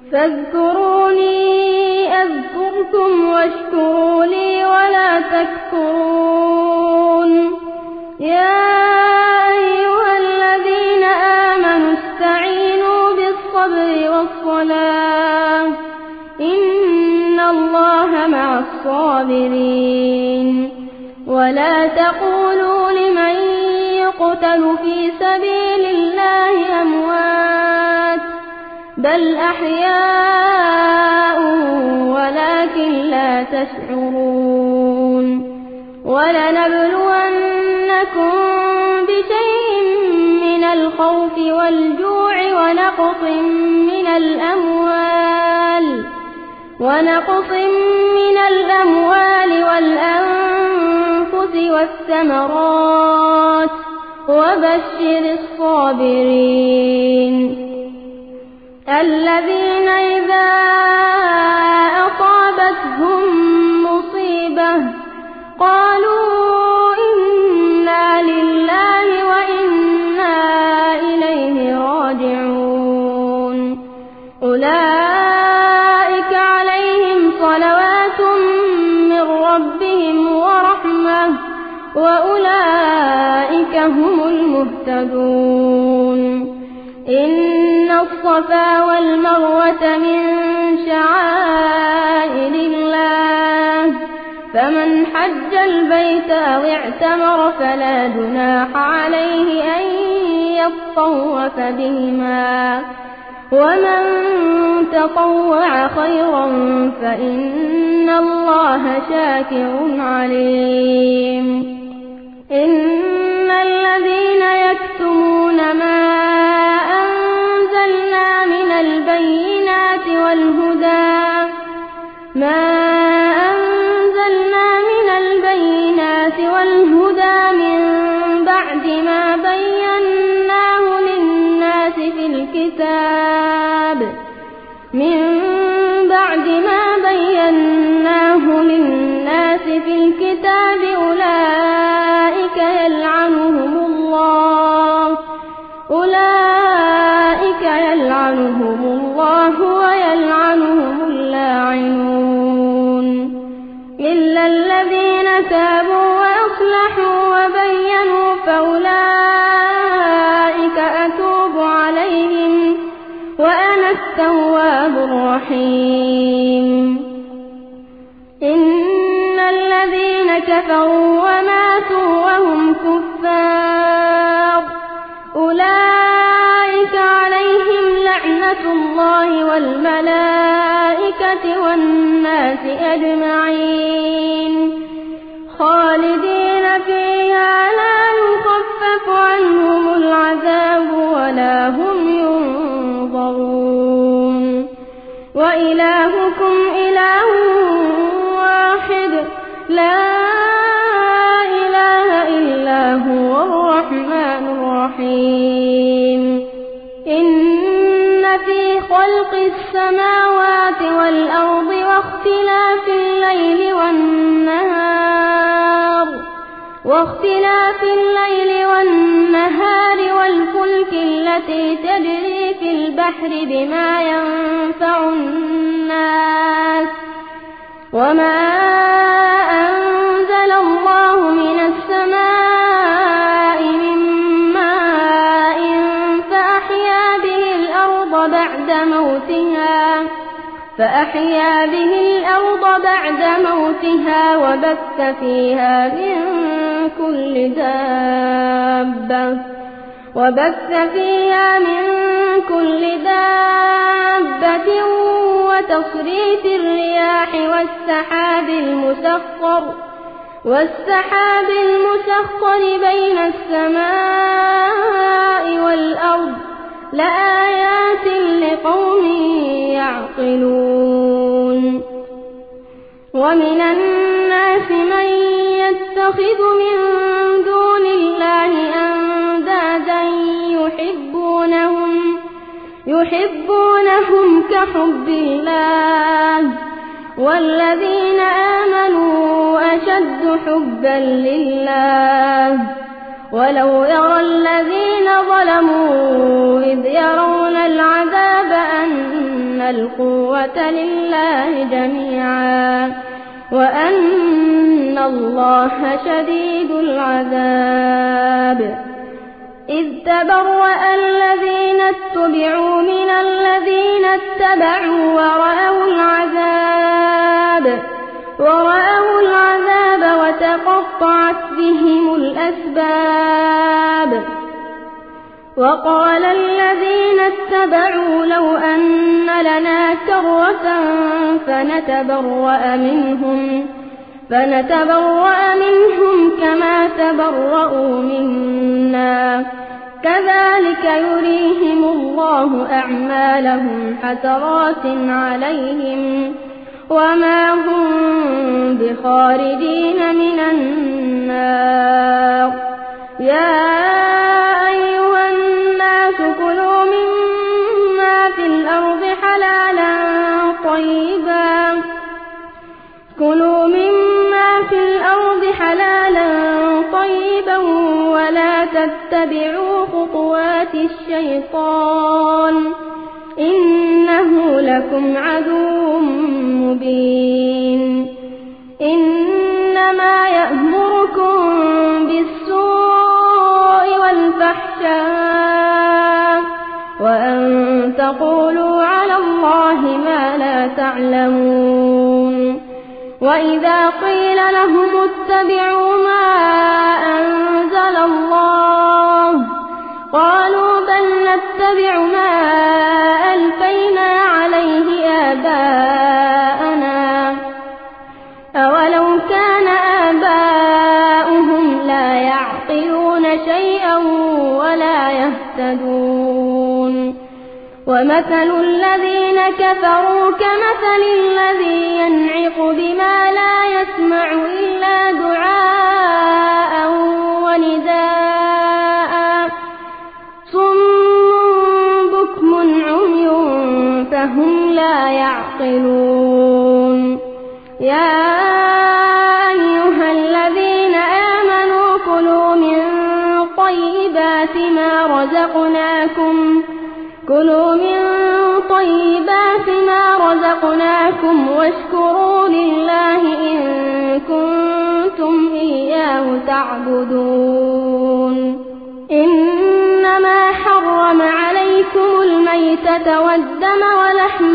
فاذكروني أذكركم واشكروا لي ولا تكفرون يا أيها الذين آمنوا استعينوا بالصبر والصلاة إن الله مع الصابرين ولا تقولوا لمن يقتل في سبيل الله أموات بل أحياء ولكن لا تشعرون ولنبلونكم بشيء من الخوف والجوع ونقص من الأموال ونقص من الأموال والأنفس والثمرات وبشر الصابرين الذين إذا أصابتهم مصيبة قالوا إنا لله وإنا إليه راجعون أولئك عليهم صلوات من ربهم ورحمة وأولئك هم المهتدون إن الصفا والمروة من شعائر الله فمن حج البيت أو اعتمر فلا جناح عليه أن يطوف بهما ومن تطوع خيرا فإن الله شاكر عليم إن الذين يكتمون ما أنزلنا من البينات والهدى ما أنزلنا من البينات والهدى من بعد ما بيناه للناس في الكتاب من بعد ما بيناه للناس في الكتاب أولئك يلعنهم الله أولئك يلعنهم الله ويلعنهم اللاعنون إلا الذين تابوا وأصلحوا وبينوا فأولئك أتوب عليهم وأنا التواب الرحيم إن الذين كفروا وماتوا وهم كفار أولئك عليهم لعنة الله والملائكة والناس أجمعين خالدين فيها لا يخفف عنهم العذاب ولا هم ينظرون وإلهكم إله واحد لا إله إلا هو الرحمن الرحيم إن في خلق السماوات والأرض واختلاف الليل والنهار واختلاف الليل والنهار والفلك التي تجري في البحر بما ينفع الناس وما أنزل الله من السماء من ماء فأحيا به الأرض بعد موتها فأحيا به الأرض بعد موتها وبث فيها من كل دابة وبث فيها من كل دابة وتصريف الرياح والسحاب المسخر والسحاب المسخر بين السماء والأرض لآيات لقوم يعقلون ومن الناس من يتخذ من دون الله أندادا يحبونهم يحبونهم كحب الله والذين آمنوا أشد حبا لله ولو يرى الذين ظلموا إذ يرون العذاب أن القوة لله جميعا وأن الله شديد العذاب إذ تبرأ الذين اتبعوا من الذين اتبعوا ورأوا العذاب ورأوا العذاب وتقطعت بهم الأسباب وقال الذين اتبعوا لو أن لنا كرة فنتبرأ منهم فنتبرأ منهم كما تبرأوا منا كذلك يريهم الله أعمالهم حسرات عليهم وما هم بخارجين من النار يا أيها الناس كلوا مما في الأرض كلوا مما في الأرض حلالا طيبا ولا تتبعوا خطوات الشيطان إنه لكم عدو مبين إنما يأمركم بالسوء والفحشاء وأن تقولوا على الله ما لا تعلمون وإذا قيل لهم اتبعوا ما أنزل الله قالوا بل نتبع ما ألفينا عليه آباءنا أولو كان آباؤهم لا يعقلون شيئا ولا يهتدون ومثل الذين كفروا كمثل الذي ينعق بما لا يسمع إلا دعاء ونداء صم بكم عمي فهم لا يعقلون يا أيها الذين آمنوا كلوا من طيبات ما رزقناكم كلوا من طيبات ما رزقناكم واشكروا لله إن كنتم إياه تعبدون إنما حرم عليكم الميتة والدم ولحم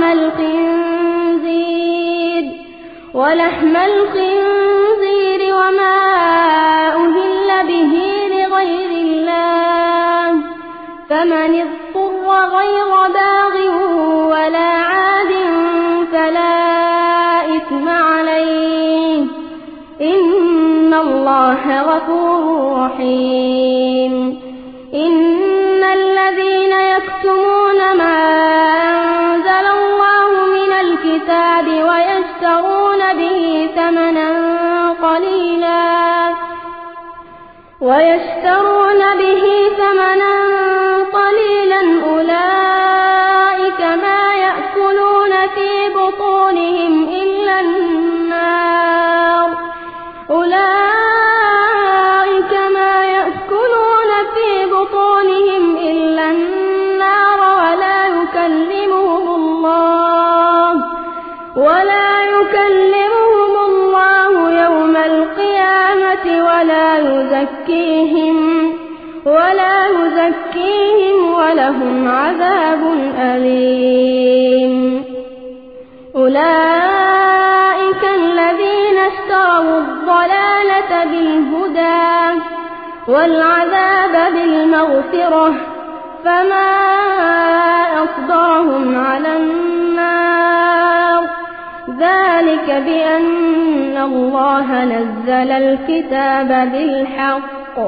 الخنزير ولحم الخنزير وما أهل به لغير الله فمن اضطر غير باغ ولا عاد فلا إثم عليه إن الله غفور رحيم إن الذين يكتمون ما أنزل الله من الكتاب ويشترون به ثمنا قليلا ويشترون به ثمنا قليلا أولئك ما يأكلون في بطونهم إلا النار أولئك ما يأكلون في بطونهم إلا النار ولا يكلمهم الله ولا يكلمهم الله يوم القيامة ولا يزكيهم ولا يزكيهم ولهم عذاب أليم أولئك الذين اشتروا الضلالة بالهدى والعذاب بالمغفرة فما أصبرهم على النار ذلك بأن الله نزل الكتاب بالحق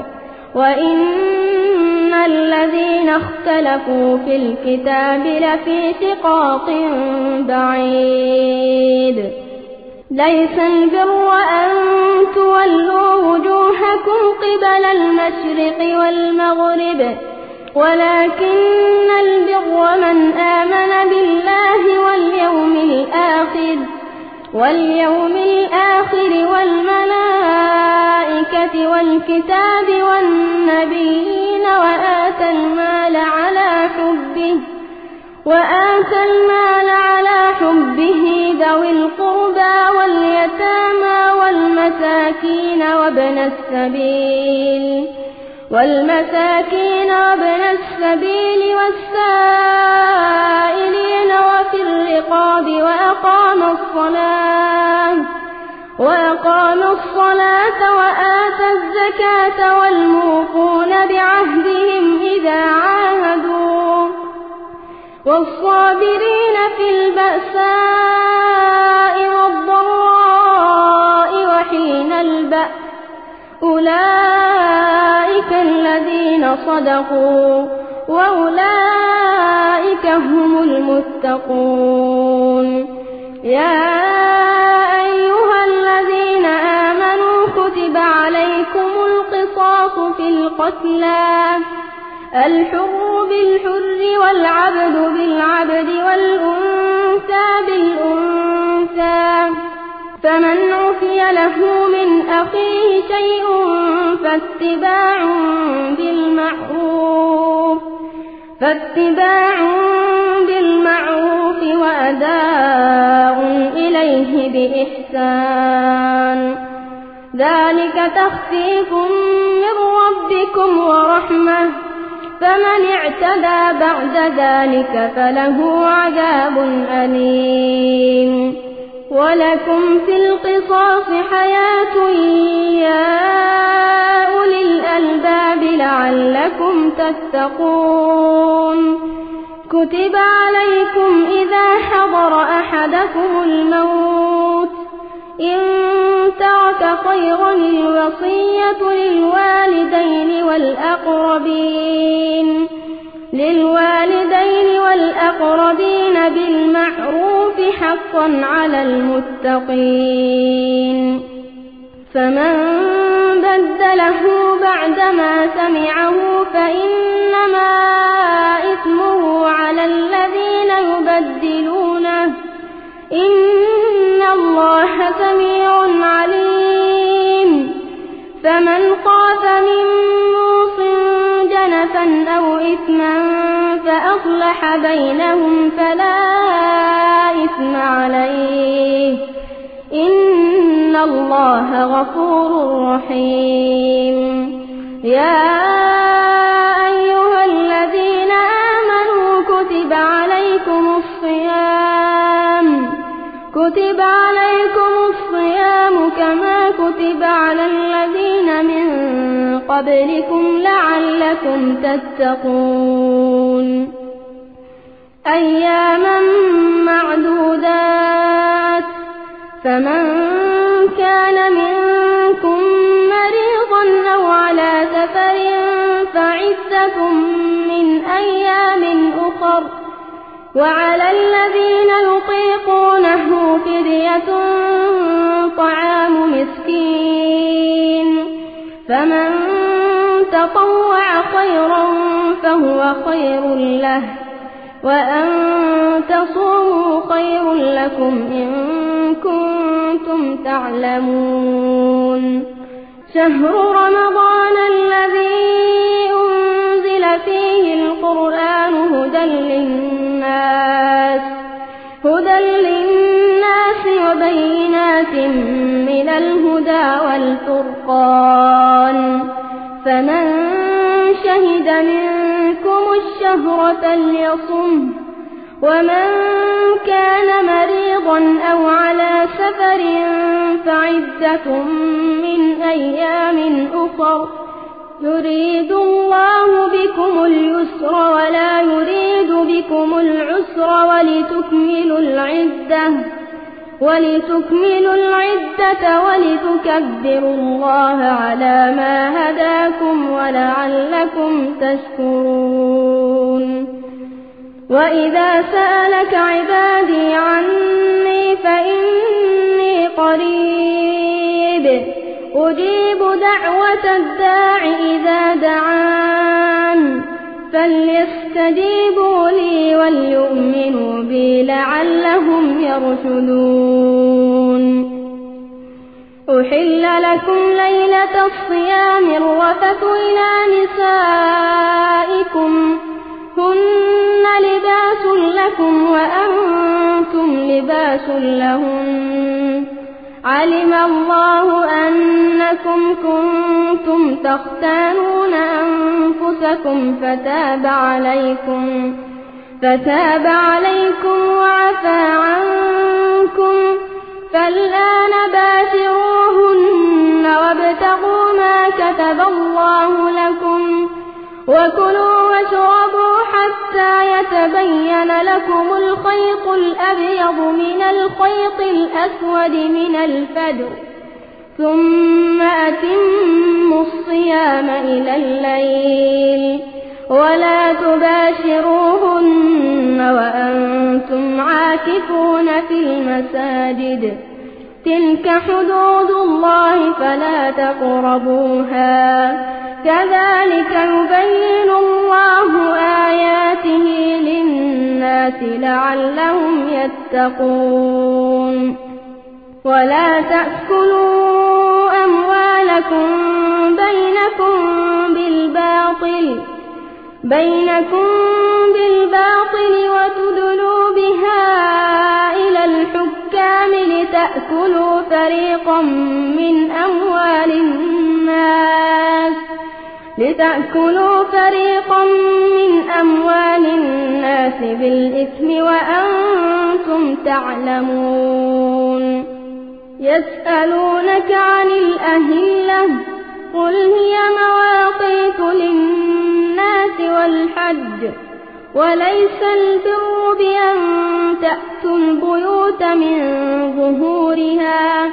وإن الذين اختلفوا في الكتاب لفي شقاق بعيد ليس البر أن تولوا وجوهكم قبل المشرق والمغرب ولكن البر من آمن بالله واليوم الآخر واليوم الآخر والملائكة والكتاب والنبيين وآتى المال على حبه وآتى المال على حبه ذوي القربى واليتامى والمساكين وابن السبيل والمساكين وابن السبيل والسائلين وفي الرقاب وأقام الصلاة وأقام الصلاة وآتى الزكاة والموفون بعهدهم إذا عاهدوا والصابرين في البأساء والضراء وحين البأس أولئك الذين صدقوا وأولئك هم المتقون يا أيها الذين آمنوا كتب عليكم القصاص في القتلى الحر بالحر والعبد بالعبد والأنثى بالأنثى فمن عفي له من أخيه شيء فاتباع بالمعروف فاتباع بالمعروف وأداء إليه بإحسان ذلك تخفيف من ربكم ورحمة فمن اعتدى بعد ذلك فله عذاب أليم ولكم في القصاص حياة يا أولي الألباب لعلكم تتقون كتب عليكم إذا حضر أحدكم الموت إن ترك خيرا الوصية للوالدين والأقربين للوالدين والأقربين بالمعروف حقا على المتقين فمن بدله بعدما سمعه فإنما إثمه على الذين يبدلونه إن الله سميع عليم فمن خاف من موص جنفا أو إثما فأصلح بينهم فلا إثم عليه إن الله غفور رحيم يا أيها الذين آمنوا كتب عليكم الصيام كتب عليكم الصيام كما كتب على الذين من قبلكم لعلكم تتقون أياما معدودات فمن كان منكم مريضا أو على سفر فعدة من أيام أخر وعلى الذين يطيقونه فدية طعام مسكين فمن تطوع خيرا فهو خير له وأن تصوموا خير لكم إن كنتم تعلمون شهر رمضان الذي أنزل فيه القرآن هدى للناس هدى للناس وبينات من الهدى والفرقان فمن شهد منكم الشهر فليصم ومن كان مريضا أو على سفر فعدة من أيام أخر يريد الله بكم اليسر ولا يريد بكم العسر ولتكملوا العدة ولتكملوا العدة ولتكبروا الله على ما هداكم ولعلكم تشكرون وإذا سألك عبادي عني فإني قريب أجيب دعوة الداع إذا دعان فليستجيبوا لي وليؤمنوا بي لعلهم يرشدون أحل لكم ليلة الصيام الرفث إلى نسائكم هن لباس لكم وأنتم لباس لهن علم الله أنكم كنتم تختانون أنفسكم فتاب عليكم فتاب عليكم وعفى عنكم فالآن باشروهن وابتغوا ما كتب الله لكم وكلوا واشربوا حتى يتبين لكم الخيط الأبيض من الخيط الأسود من الفجر ثم أتموا الصيام إلى الليل ولا تباشروهن وأنتم عاكفون في المساجد تلك حدود الله فلا تقربوها كذلك يبين الله آياته للناس لعلهم يتقون ولا تأكلوا أموالكم بينكم بالباطل بينكم بالباطل وتدلوا بها إلى الحكام لتأكلوا فريقا من أموال الناس لتأكلوا فريقا من أموال الناس بالإثم وأنتم تعلمون. يسألونك عن الأهلة قل هي مواقيت للناس والحج وليس البر بأن تأتوا البيوت من ظهورها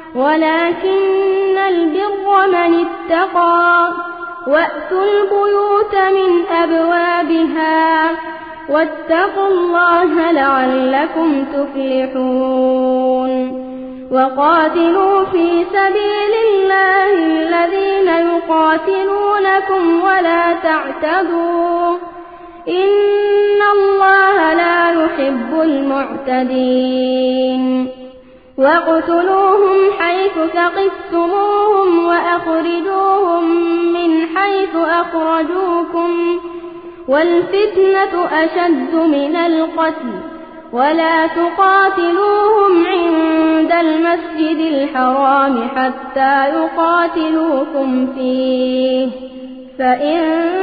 ولكن البر من اتقى وأتوا البيوت من أبوابها واتقوا الله لعلكم تفلحون. وقاتلوا في سبيل الله الذين يقاتلونكم ولا تعتدوا إن الله لا يحب المعتدين. واقتلوهم حيث ثقفتموهم وأخرجوهم من حيث أخرجوكم والفتنة أشد من القتل ولا تقاتلوهم عند المسجد الحرام حتى يقاتلوكم فيه فإن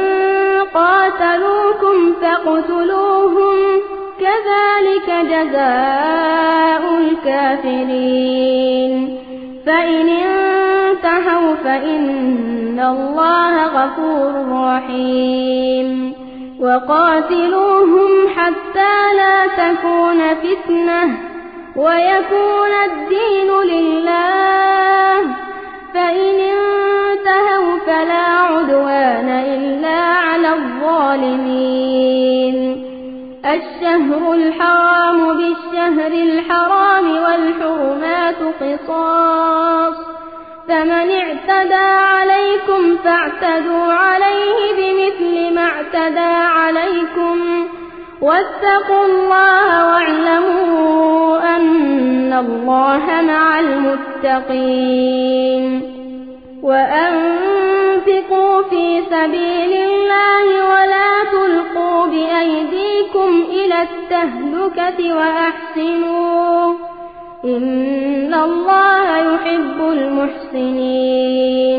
قاتلوكم فاقتلوهم كذلك جزاء الكافرين. فإن انتهوا فإن الله غفور رحيم. وقاتلوهم حتى لا تكون فتنة ويكون الدين لله فإن انتهوا فلا عدوان إلا على الظالمين. الشهر الحرام بالشهر الحرام والحرمات قصاص فمن اعتدى عليكم فاعتدوا عليه بمثل ما اعتدى عليكم واتقوا الله واعلموا أن الله مع المتقين. وأنفقوا في سبيل الله ولا تلقوا بأيديكم إلى التهلكة وأحسنوا إن الله يحب المحسنين.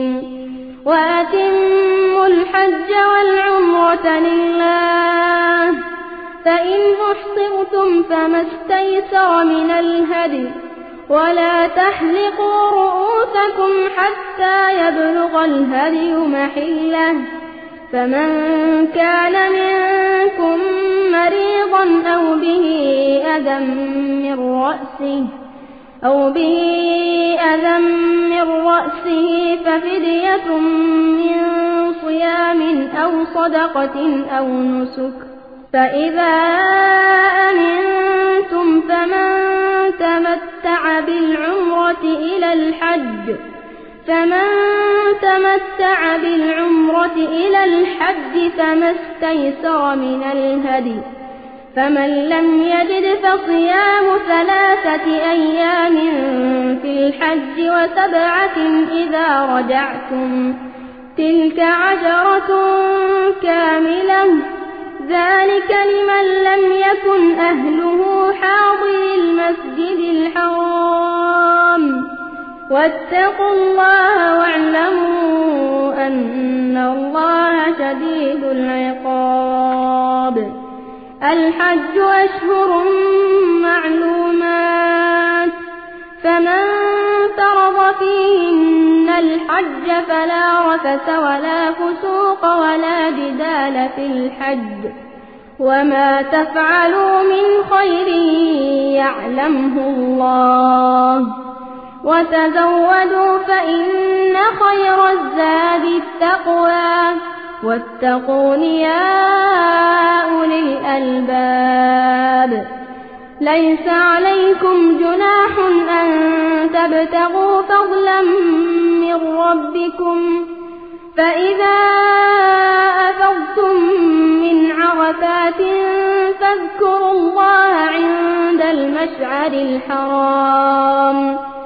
وأتموا الحج والعمرة لله فإن أحصرتم فما استيسر من الهدي ولا تحلقوا رؤوسكم حتى يبلغ الهدي محله فمن كان منكم مريضا أو به أذى من رأسه أو به أذى من رأسه ففدية من صيام أو صدقة أو نسك فإذا أمنتم فمن تمتع بالعمرة إلى الحج فمن تمتع بالعمرة إلى الحج فما استيسر من الهدي فمن لم يجد فصيام ثلاثة أيام في الحج وسبعة إذا رجعتم تلك عشرة كاملة ذلك لمن لم يكن أهله حاضر المسجد الحرام واتقوا الله واعلموا أن الله شديد العقاب. الحج أشهر معلومات فمن فرض فيهن الحج فلا رفث ولا فسوق ولا جدال في الحج وما تفعلوا من خير يعلمه الله وتزودوا فإن خير الزاد التقوى واتقون يا أولي الألباب. ليس عليكم جناح أن تبتغوا فضلا من ربكم فإذا أفضتم من عرفات فاذكروا الله عند المشعر الحرام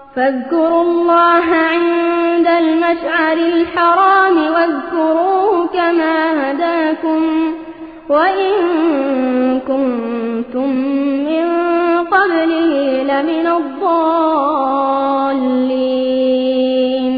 فاذكروا الله عند المشعر الحرام واذكروه كما هداكم وإن كنتم من قبله لمن الضالين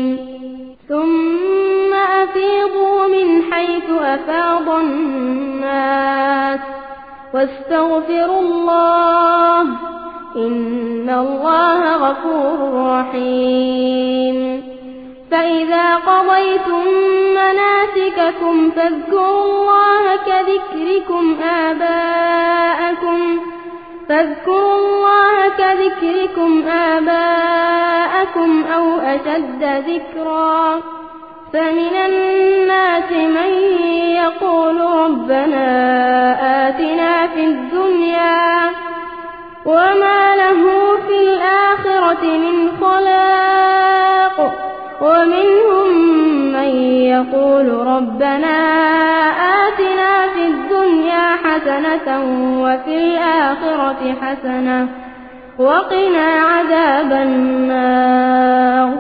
ثم أفيضوا من حيث أفاض الناس واستغفروا الله إن الله غفور رحيم فإذا قضيتم مناسككم فاذكروا الله كذكركم آباءكم فاذكروا الله كذكركم آباءكم أو أشد ذكرا فمن الناس من يقول ربنا آتنا في الدنيا وما له في الآخرة من خلاق ومنهم من يقول ربنا آتنا في الدنيا حسنة وفي الآخرة حسنة وقنا عذاب النار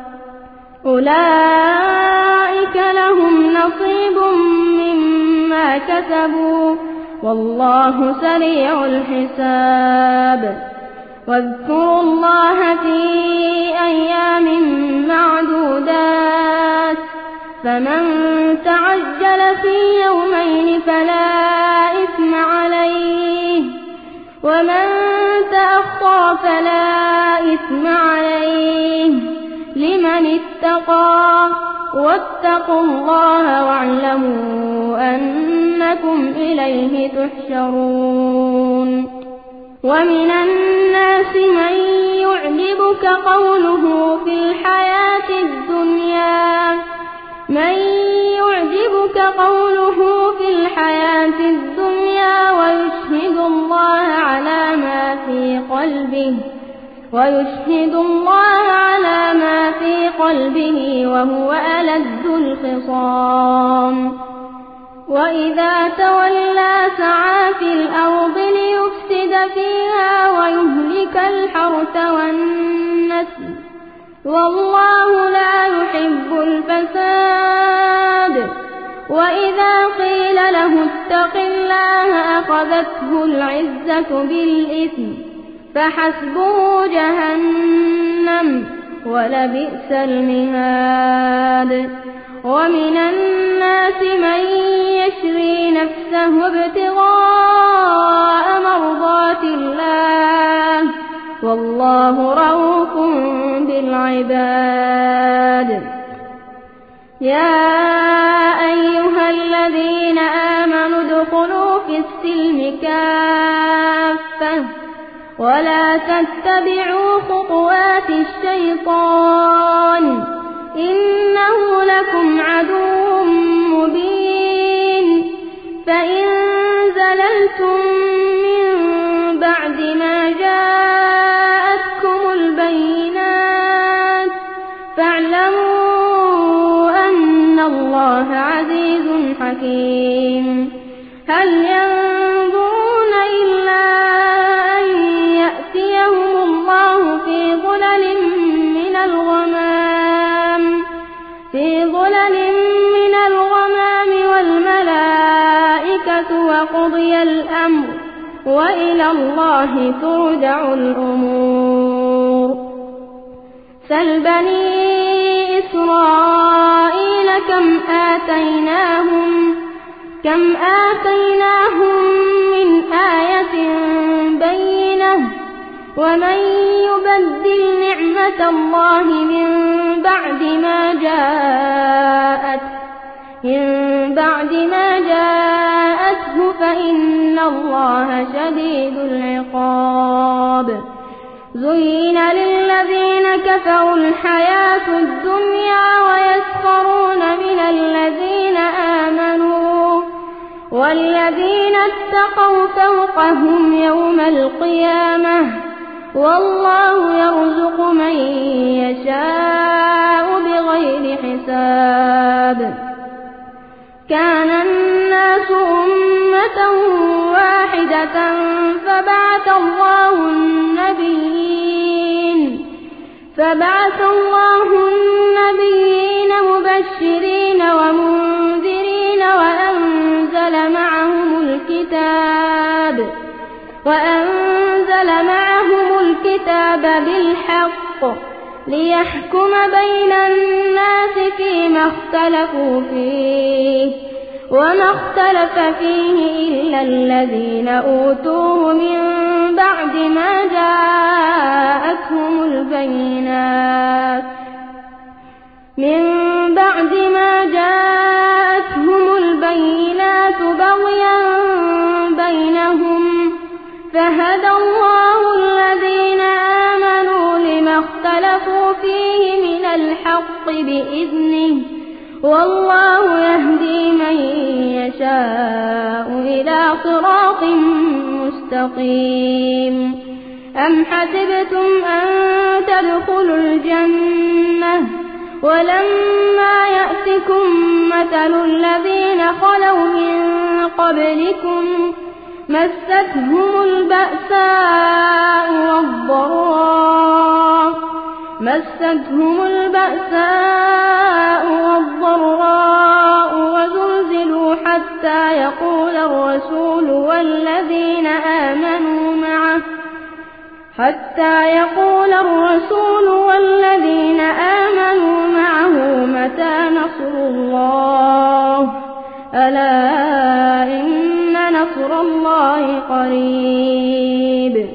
أولئك لهم نصيب مما كسبوا والله سريع الحساب واذكروا الله في أيام معدودات فمن تعجل في يومين فلا إثم عليه ومن تأخر فلا إثم عليه لمن اتقى واتقوا الله واعلموا أنكم إليه تحشرون ومن الناس من يعجبك قوله في الحياة الدنيا من يعجبك قوله في الحياة الدنيا ويشهد الله على ما في قلبه ويشهد الله على ما في قلبه وهو ألد الخصام وإذا تولى سعى في الأرض ليفسد فيها ويهلك الحرث والنسل والله لا يحب الفساد وإذا قيل له اتق الله أخذته العزة بالإثم فحسبه جهنم ولبئس المهاد ومن الناس من يشري نفسه ابتغاء مرضات الله والله رؤوف بالعباد يا أيها الذين آمنوا ادخلوا في السلم كافة ولا تتبعوا خطوات الشيطان إنه لكم عدو مبين فإن زللتم من بعد ما جاءتكم البينات فاعلموا أن الله عزيز حكيم هل ينظرون إلا أن يأتيهم الله في ظلل من الغمام في ظلل من الغمام والملائكة وقضي الأمر وإلى الله ترجع الأمور سل بني إسرائيل كم آتيناهم كم آتيناهم من آية بينة ومن يبدل نعمة الله من بعد ما جاءت من بعد ما جاءته فإن الله شديد العقاب زين للذين كفروا الحياة الدنيا ويسخرون من الذين آمنوا والذين اتقوا فوقهم يوم القيامة والله يرزق من يشاء بغير حساب كان الناس أمة واحدة فبعث الله النبيين فبعث الله النبيين مبشرين ومنذرين وأنزل معهم الكتاب وأنزل معهم الكتاب بالحق ليحكم بين الناس فيما اختلفوا فيه وما اختلف فيه إلا الذين أوتوه من بعد ما جاءتهم البينات من بعد ما جاءتهم البينات بغيا بينهم فهدى الله الذين آمنوا لما اختلفوا فيه من الحق بإذنه والله يهدي من يشاء إلى صراط مستقيم. أم حسبتم أن تدخلوا الجنة ولما يأتكم مثل الذين خلوا من قبلكم مستهم البأساء والضراء مستهم البأساء والضراء وزلزلوا حتى يقول الرسول والذين آمنوا معه حتى يقول الرسول والذين آمنوا معه متى نصر الله ألا إن نصر الله قريب.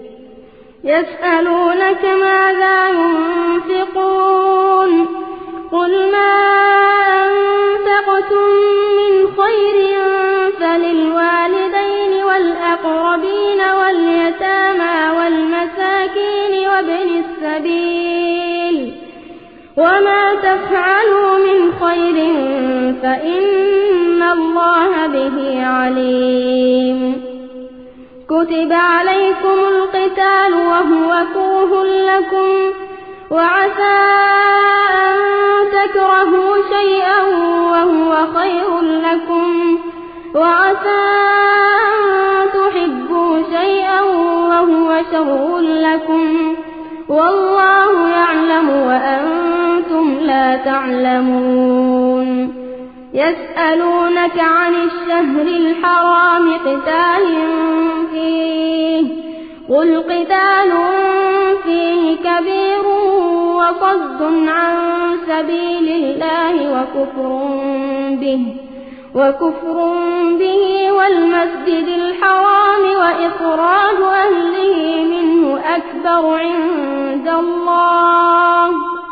يسألونك ماذا ينفقون قل ما أنفقتم من خير فللوالدين والأقربين واليتامى والمساكين وابن السبيل وما تفعلوا من خير فإن الله به عليم. كتب عليكم القتال وهو كره لكم وعسى أن تكرهوا شيئا وهو خير لكم وعسى أن تحبوا شيئا وهو شر لكم والله يعلم وأنتم لا تعلمون. يسألونك عن الشهر الحرام قتال فيه قل قتال فيه كبير وصد عن سبيل الله وكفر به وكفر به والمسجد الحرام وإخراج أهله منه أكبر عند الله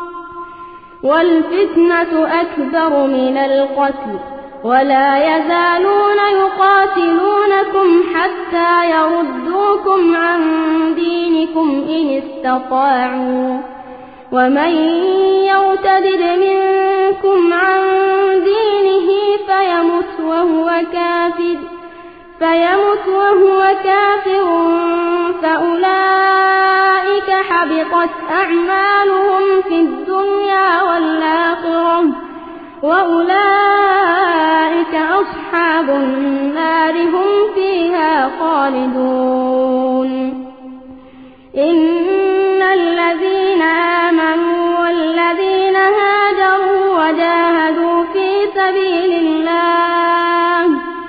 والفتنة أكبر من القتل ولا يزالون يقاتلونكم حتى يردوكم عن دينكم إن استطاعوا ومن يرتد منكم عن دينه فيمت وهو كافر فيمت وهو كافر فأولئك حبطت أعمالهم في الدنيا والآخرة وأولئك أصحاب النار هم فيها خالدون. إن الذين آمنوا والذين هاجروا وجاهدوا في سبيل الله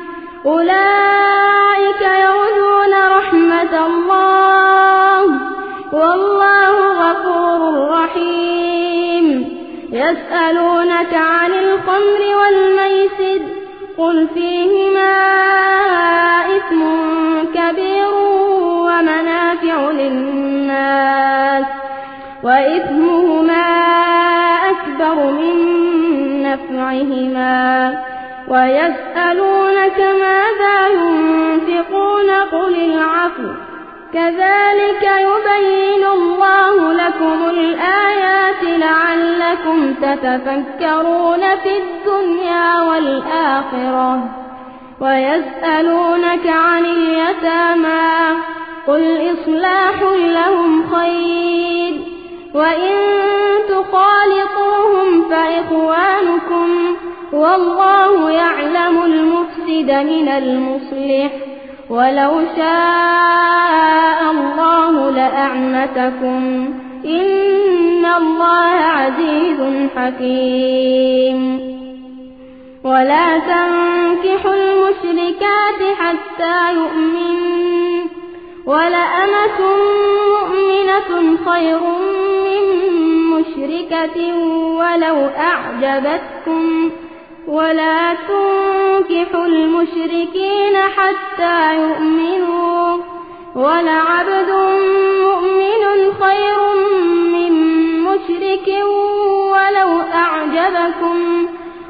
أولئك يرجون رحمة الله والله غفور رحيم. يسألونك عن الخمر والميسر قل فيهما إثم كبير ومنافع للناس وإثمهما أكبر من نفعهما ويسألونك ماذا ينفقون قل العفو كذلك يبين الله لكم الآيات لعلكم تتفكرون في الدنيا والآخرة. ويسألونك عن اليتامى قل إصلاح لهم خير وإن تخالطوهم فإخوانكم والله يعلم المفسد من المصلح ولو شاء الله لأعنتكم إن إن الله عزيز حكيم. ولا تنكحوا المشركات حتى يؤمنوا ولأمة مؤمنة خير من مشركة ولو أعجبتكم ولا تنكحوا المشركين حتى يؤمنوا ولعبد مؤمن خير من مشرك ولو أعجبكم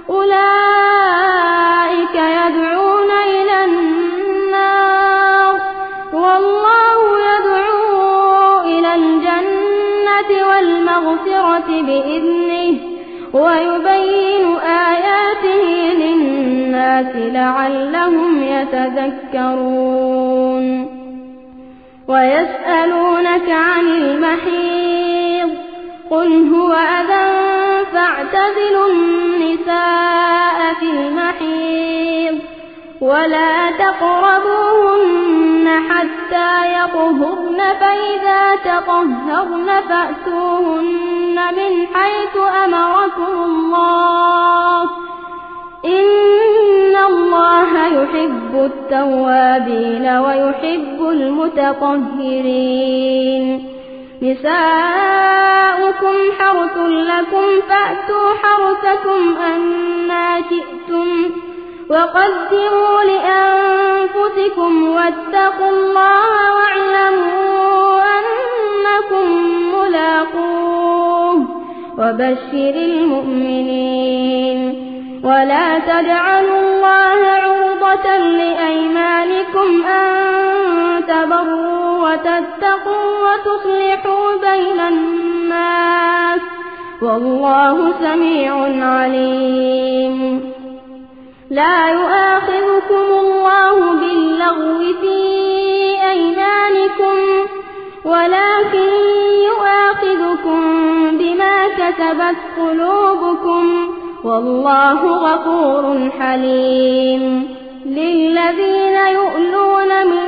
أولئك يدعون إلى النار والله يدعو إلى الجنة والمغفرة بإذنه ويبين آياته للناس لعلهم يتذكرون. ويسألونك عن المحيض قل هو أذى فاعتزلوا النساء في المحيض ولا تقربوهن حتى يطهرن فإذا تطهرن فأتوهن من حيث أمركم الله إن الله يحب التوابين ويحب المتطهرين. نساؤكم حرث لكم فأتوا حرثكم أنى شئتم وقدموا لأنفسكم واتقوا الله واعلموا أنكم ملاقوه وبشر المؤمنين. ولا تجعلوا الله عرضة لأيمانكم أن تبروا وتتقوا وتصلحوا بين الناس والله سميع عليم. لا يؤاخذكم الله باللغو في أيمانكم ولكن يؤاخذكم بما كسبت قلوبكم والله غفور حليم. للذين يؤلون من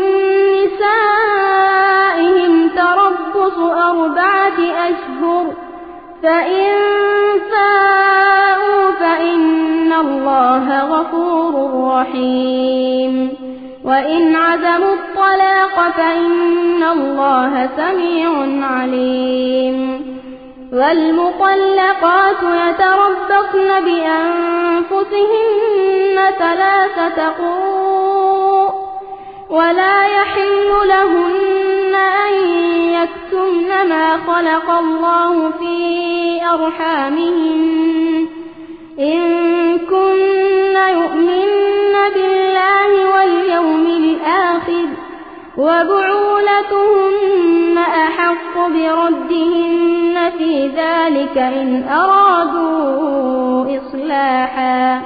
نسائهم تربص أربعة أشهر فإن فاءوا فإن الله غفور رحيم. وإن عزموا الطلاق فإن الله سميع عليم. والمطلقات يتربصن بأنفسهن ثلاثة قروء ولا يحل لهن أن يكتمن ما خلق الله في أرحامهن إن كن يؤمن بالله واليوم الآخر وبعولتهن أحق بردهن في ذلك إن أرادوا إصلاحا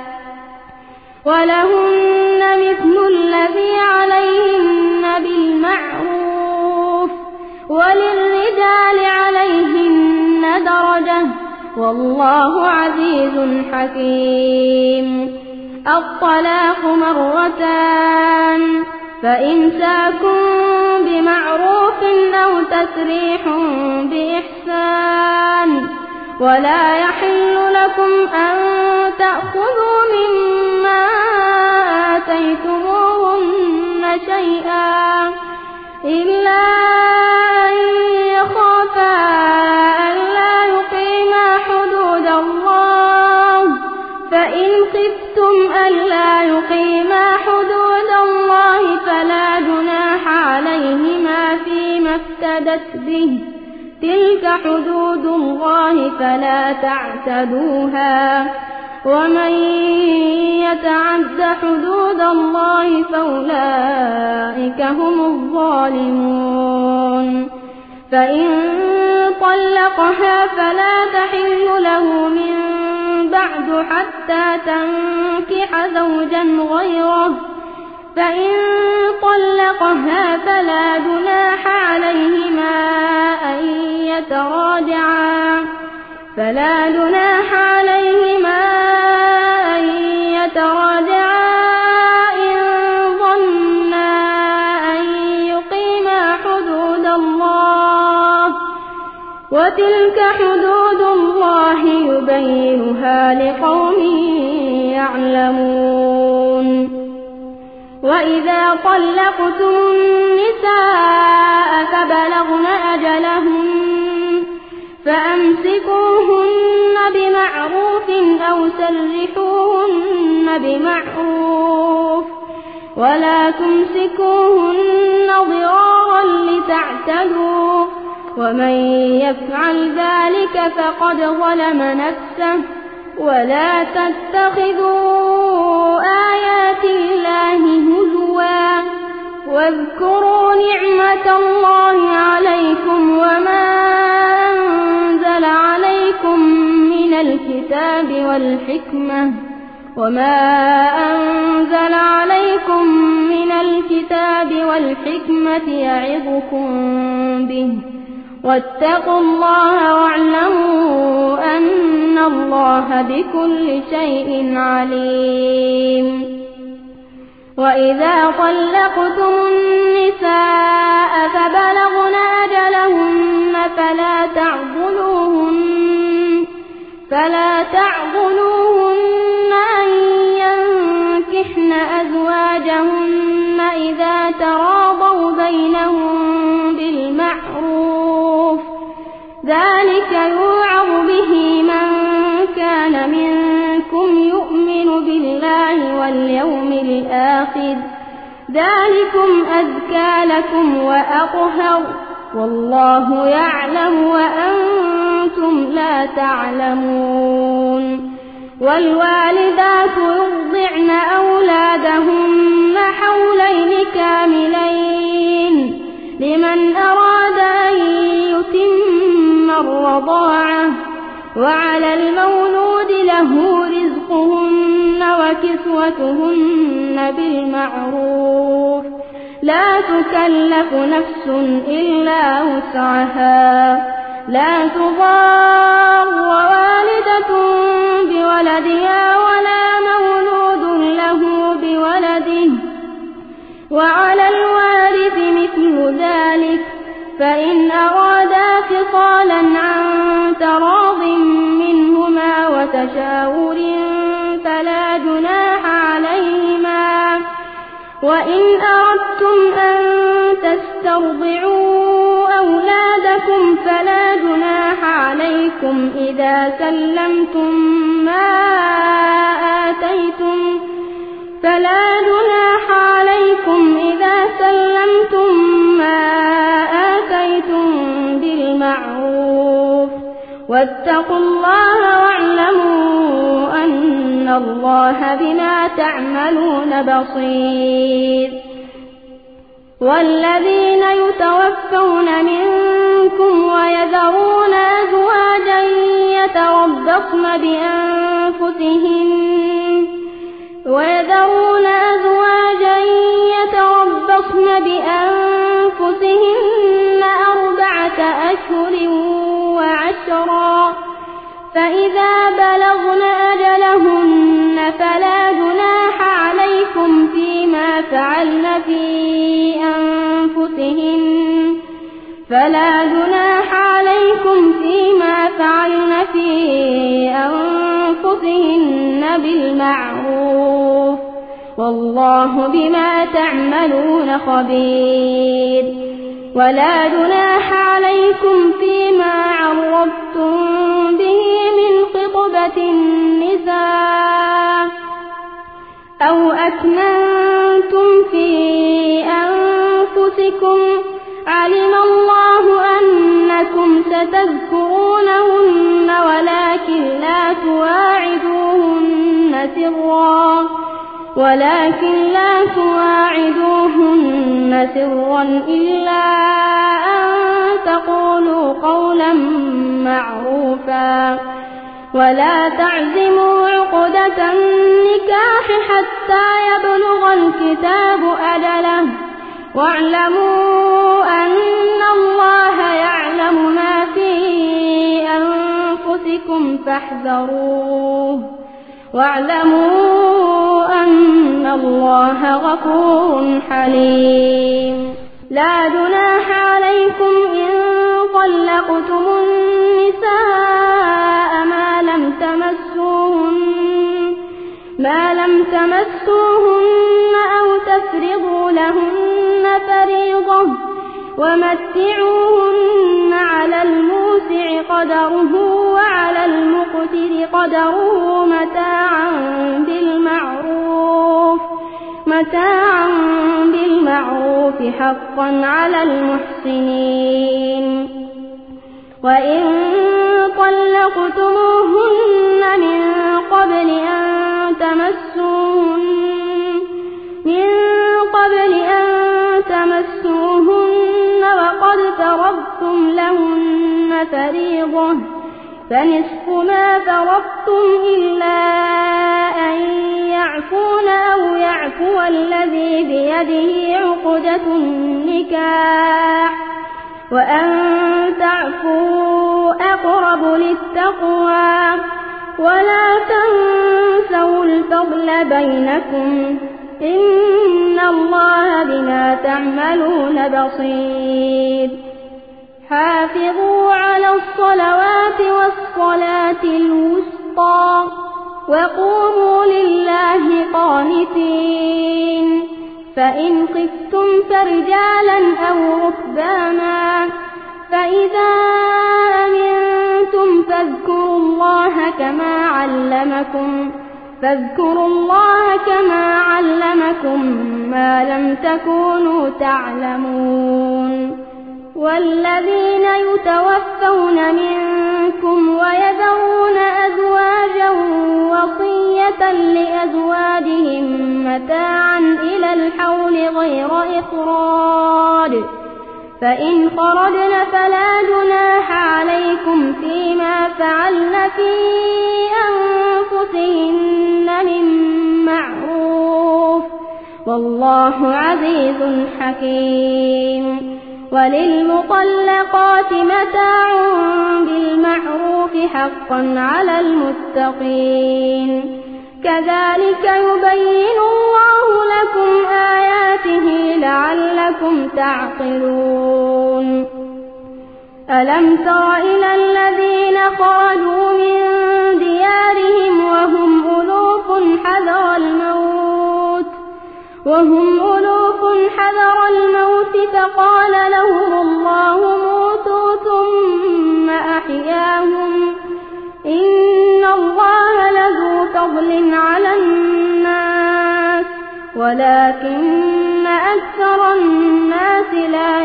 ولهن مثل الذي عليهن بالمعروف وللرجال عليهن درجة والله عزيز حكيم. الطلاق مرتان فإمساك بمعروف أو تسريح بإحسان ولا يحل لكم أن تأخذوا مما آتيتموهن شيئا إلا أن يخافا ألا يقيما حدود الله فإن خفتم ألا يقيما حدود الله فلا جناح عليهما فيما افتدت به تلك حدود الله فلا تعتدوها ومن يتعد حدود الله فأولئك هم الظالمون. فإن طلقها فلا تحل له من بعد حتى تنكح زوجا غيره فإن طلقها فلا جناح عليهما أن يتراجعا فلا جناح عليهما أن يتراجعا إن ظنا أن يقيما حدود الله وتلك حدود الله يبينها لقوم يعلمون. وإذا طلقتم النساء فبلغن أجلهن فأمسكوهن بمعروف أو سرحوهن بمعروف ولا تمسكوهن ضرارا لتعتدوا ومن يفعل ذلك فقد ظلم نفسه. ولا تتخذوا آيات الله هزوا واذكروا نعمة الله عليكم وما أنزل عليكم من الكتاب والحكمة وما أنزل عليكم من الكتاب والحكمة يعظكم به واتقوا الله واعلموا أن الله بكل شيء عليم. وإذا طلقتم النساء فبلغن أجلهن فلا تعضلوهن فلا تعضلوهن أن ينكحن أزواجهن إذا تراضوا بينهم بالمعروف ذلك يوعظ به من كان منكم يؤمن بالله واليوم الآخر ذلكم أزكى لكم وأطهر والله يعلم وأنتم لا تعلمون. والوالدات يرضعن أولادهن حولين كاملين لمن أراد أن يتم الرضاعة وعلى المولود له رزقهن وكسوتهن بالمعروف لا تكلف نفس إلا وسعها لا تضار والدة بولدها ولا مولود له بولده وعلى الوارث مثل ذلك فإن أرادا فصالا عن تراض منهما وتشاور فلا جناح عليهما. وإن أردتم أن تسترضعوا أولادكم فلا جناح عليكم إذا سلمتم ما آتيتم فلا جناح عليكم إذا سلمتم ما آتيتم بالمعروف واتقوا الله واعلموا أن الله بما تعملون بصير. والذين يتوفون منكم ويذرون أزواجا يتربصن بأنفسهن ويذرون أزواجا يتربصن بأنفسهن أربعة أشهر وعشرا فإذا بلغن أجلهن فلا جناح عليكم فيما فعلن في أنفسهن فلا جناح عليكم فيما فعلن في أنفسهن بالمعروف والله بما تعملون خبير. ولا جناح عليكم فيما عرضتم به من خطبة النساء أو أكننتم في أنفسكم علم الله أنكم ستذكرونهن ولكن لا تواعدوهن سرا ولكن لا تواعدوهن سرا إلا أن تقولوا قولا معروفا ولا تعزموا عقدة النكاح حتى يبلغ الكتاب أجله واعلموا أن الله يعلم ما في أنفسكم فاحذروه واعلموا أن الله غفور حليم. لا جناح عليكم إن طلقتم النساء ما لم تمسوهن ما لم تمسوهن أو تفرضوا لهن فريضة ومتعوهن على الموسع قدره وعلى المقتر قدره متاعا بالمعروف متاعا بالمعروف حقا على المحسنين. وإن طلقتموهن من قبل أن تمسوهن من قبل أن تمسوهن وقد فرضتم لهن فريضة فنصف ما فرضتم إلا أن يعفون أو يعفو الذي بيده عقدة النكاح وأن تعفوا أقرب للتقوى ولا تنسوا الفضل بينكم إن الله بما تعملون بصير. حافظوا على الصلوات والصلاة الوسطى وقوموا لله قانتين. فإن خفتم فرجالا أو ركبانا فإذا أمنتم فاذكروا الله كما علمكم فاذكروا الله كما علمكم ما لم تكونوا تعلمون. والذين يتوفون منكم ويذرون أزواجا وصية لأزواجهم متاعا إلى الحول غير إخراج فإن خرجن فلا جناح عليكم فيما فعلن في أنفسهن من معروف والله عزيز حكيم. وللمطلقات متاع بالمعروف حقا على المتقين. كذلك يبين الله لكم آياته لعلكم تعقلون. ألم تر إلى الذين خرجوا من ديارهم وهم ألوف حذر الموت وهم ألوف حذر الموت فقال لهم الله موتوا ثم أحياهم إن الله لذو فضل على الناس ولكن أكثر الناس لا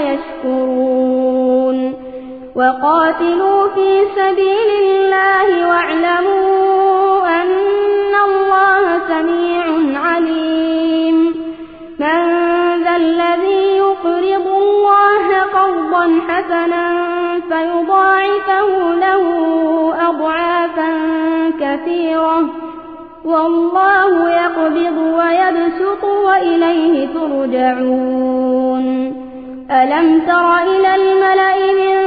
يشكرون. وقاتلوا في سبيل الله واعلموا أن الله سميع عليم. من ذا الذي يقرض الله قرضا حسنا فيضاعفه له أضعافا كثيرة والله يقبض ويبسط وإليه ترجعون. ألم تر إلى الملأ من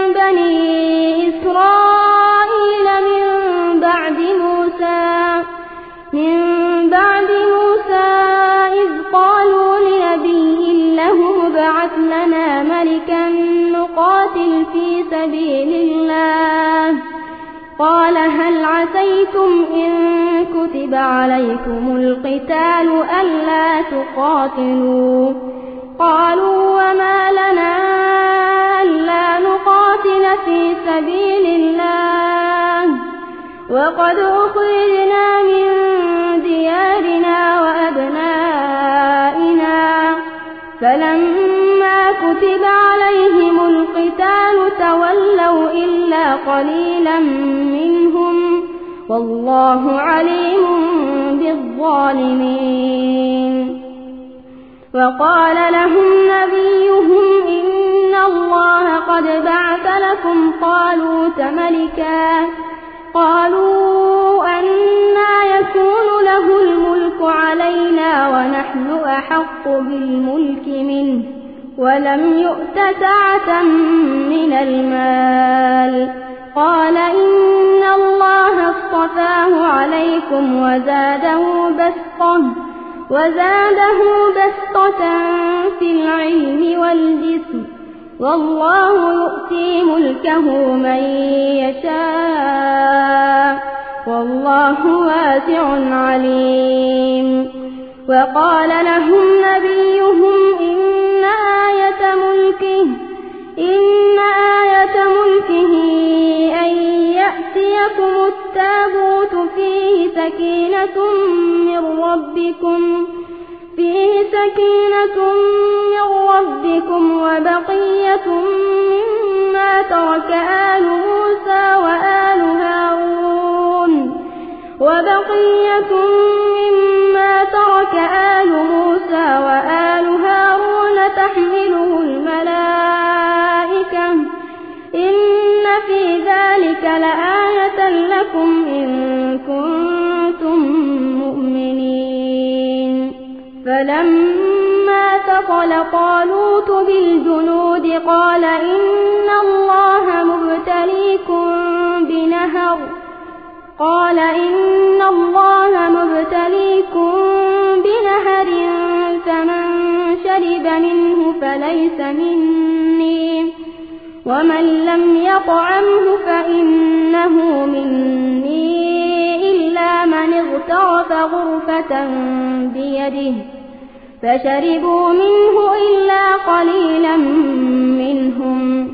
بني إسرائيل من بعد موسى من بعد موسى إذ قالوا لنبي له ابعث لنا ملكا نقاتل في سبيل الله قال هل عسيتم إن كتب عليكم القتال ألا تقاتلوا قالوا وما لنا ألا نقاتل في سبيل الله وقد أخرجنا من ديارنا وأبنائنا فلما كتب عليهم القتال تولوا إلا قليلا منهم والله عليم بالظالمين. وقال لهم نبيهم إن الله قد بعث لكم طالوت ملكا قالوا أنى يكون له الملك علينا ونحن أحق بالملك منه ولم يؤت سعة من المال قال إن الله اصطفاه عليكم وزاده بسطة وزاده بسطة في العلم والجسم والله يؤتي ملكه من يشاء والله واسع عليم. وقال لهم نبيهم إن آية ملكه إن آية ملكه أن يأتيكم التابوت فيه سكينة من ربكم فيه سكينة من ربكم وبقية مما ترك آل موسى وآل هارون وبقية مما ترك آل موسى وآل هارون تحمله الملائكة إن في ذلك لآية لكم إن كنتم مؤمنين. فلما فصل طالوت بالجنود قال إن الله مبتليكم بنهر قال إن الله مبتليكم بنهر فمن شرب منه فليس مني ومن لم يطعمه فإنه مني إلا من اغترف غرفة بيده فشربوا منه إلا قليلا منهم.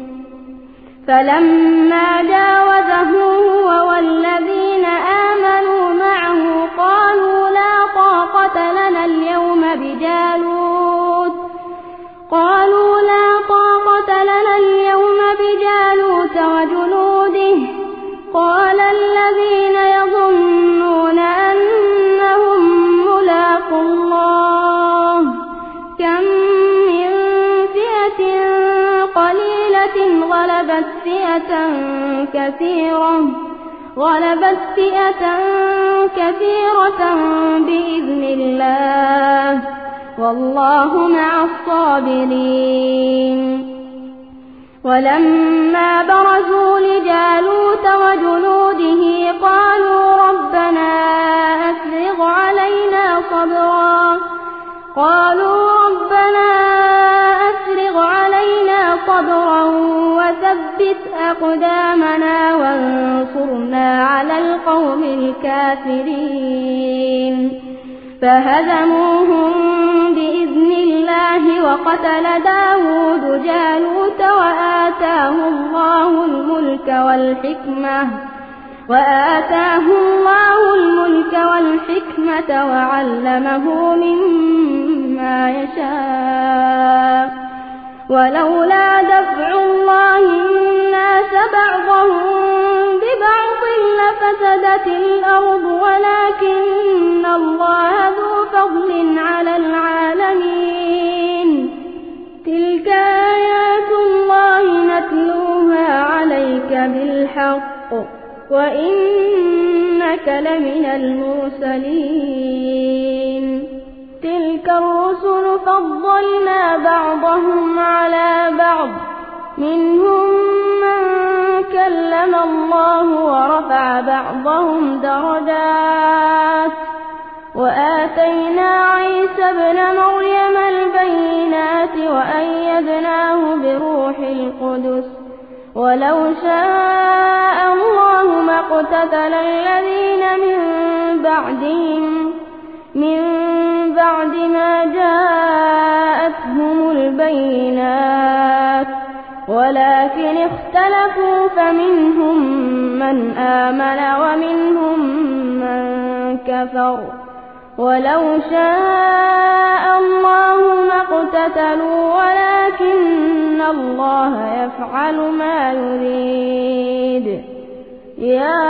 فلما جاوزه هو والذين آمنوا معه قالوا لا طاقة لنا اليوم بجالوت قالوا لا طاقة لنا اليوم بجالوت وجنوده قال الذين يظنون أنهم ملاقو الله كم من فئة قليلة غلبت فئة كثيرة غلبت فئة كثيرة بإذن الله والله مع الصابرين. ولما برزوا لجالوت وجنوده قالوا ربنا أفرغ علينا صبرا قالوا ربنا أفرغ علينا صبرا وثبت أقدامنا وانصرنا على القوم الكافرين. فهزموهم بإذن الله وقتل داود جالوت وآتاه الله الملك والحكمة وآتاه الله الملك والحكمة وعلمه مما يشاء ولولا دفع الله الناس بعضهم ببعض لفسدت الأرض ولكن الله ذو فضل على العالمين. تلك آيات الله نتلوها عليك بالحق وإنك لمن المرسلين. تلك الرسل فضلنا بعضهم على بعض منهم من كلم الله ورفع بعضهم درجات وآتينا عيسى ابن مريم البينات وأيدناه بروح القدس ولو شاء الله ما اقتتل الذين من بعدهم من بعد ما جاءتهم البينات ولكن اختلفوا فمنهم من آمن ومنهم من كفر ولو شاء الله ما اقتتلوا ولكن الله يفعل ما يريد. يا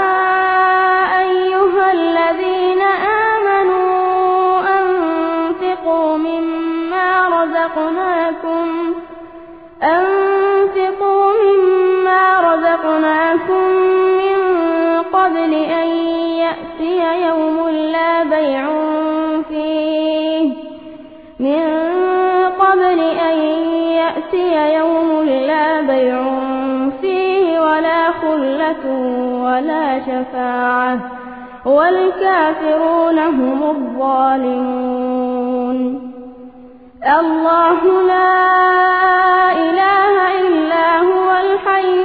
أيها الذين آمنوا أنفقوا مما رزقناكم أنفقوا مما رزقناكم من قبل أن يأتي يوم لا بيع فيه من قبل أن يأتي يوم لا بيع فيه ولا خلة ولا شفاعة والكافرون هم الظالمون. الله لا إله إلا هو الحي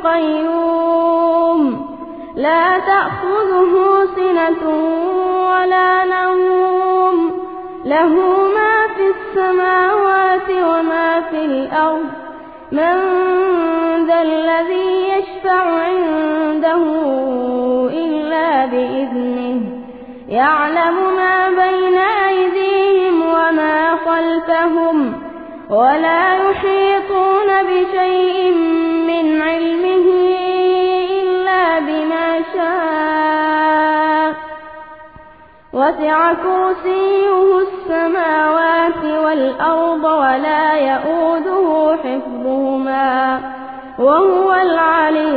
القيوم لا تأخذه سنة ولا نوم له ما في السماوات وما في الأرض من ذا الذي يشفع عنده إلا بإذنه يعلم ما بين أيديهم وما خلفهم ولا يحيطون بشيء من علمه إلا بما شاء وسع كرسيه السماوات والأرض ولا يئوده حفظهما وهو العلي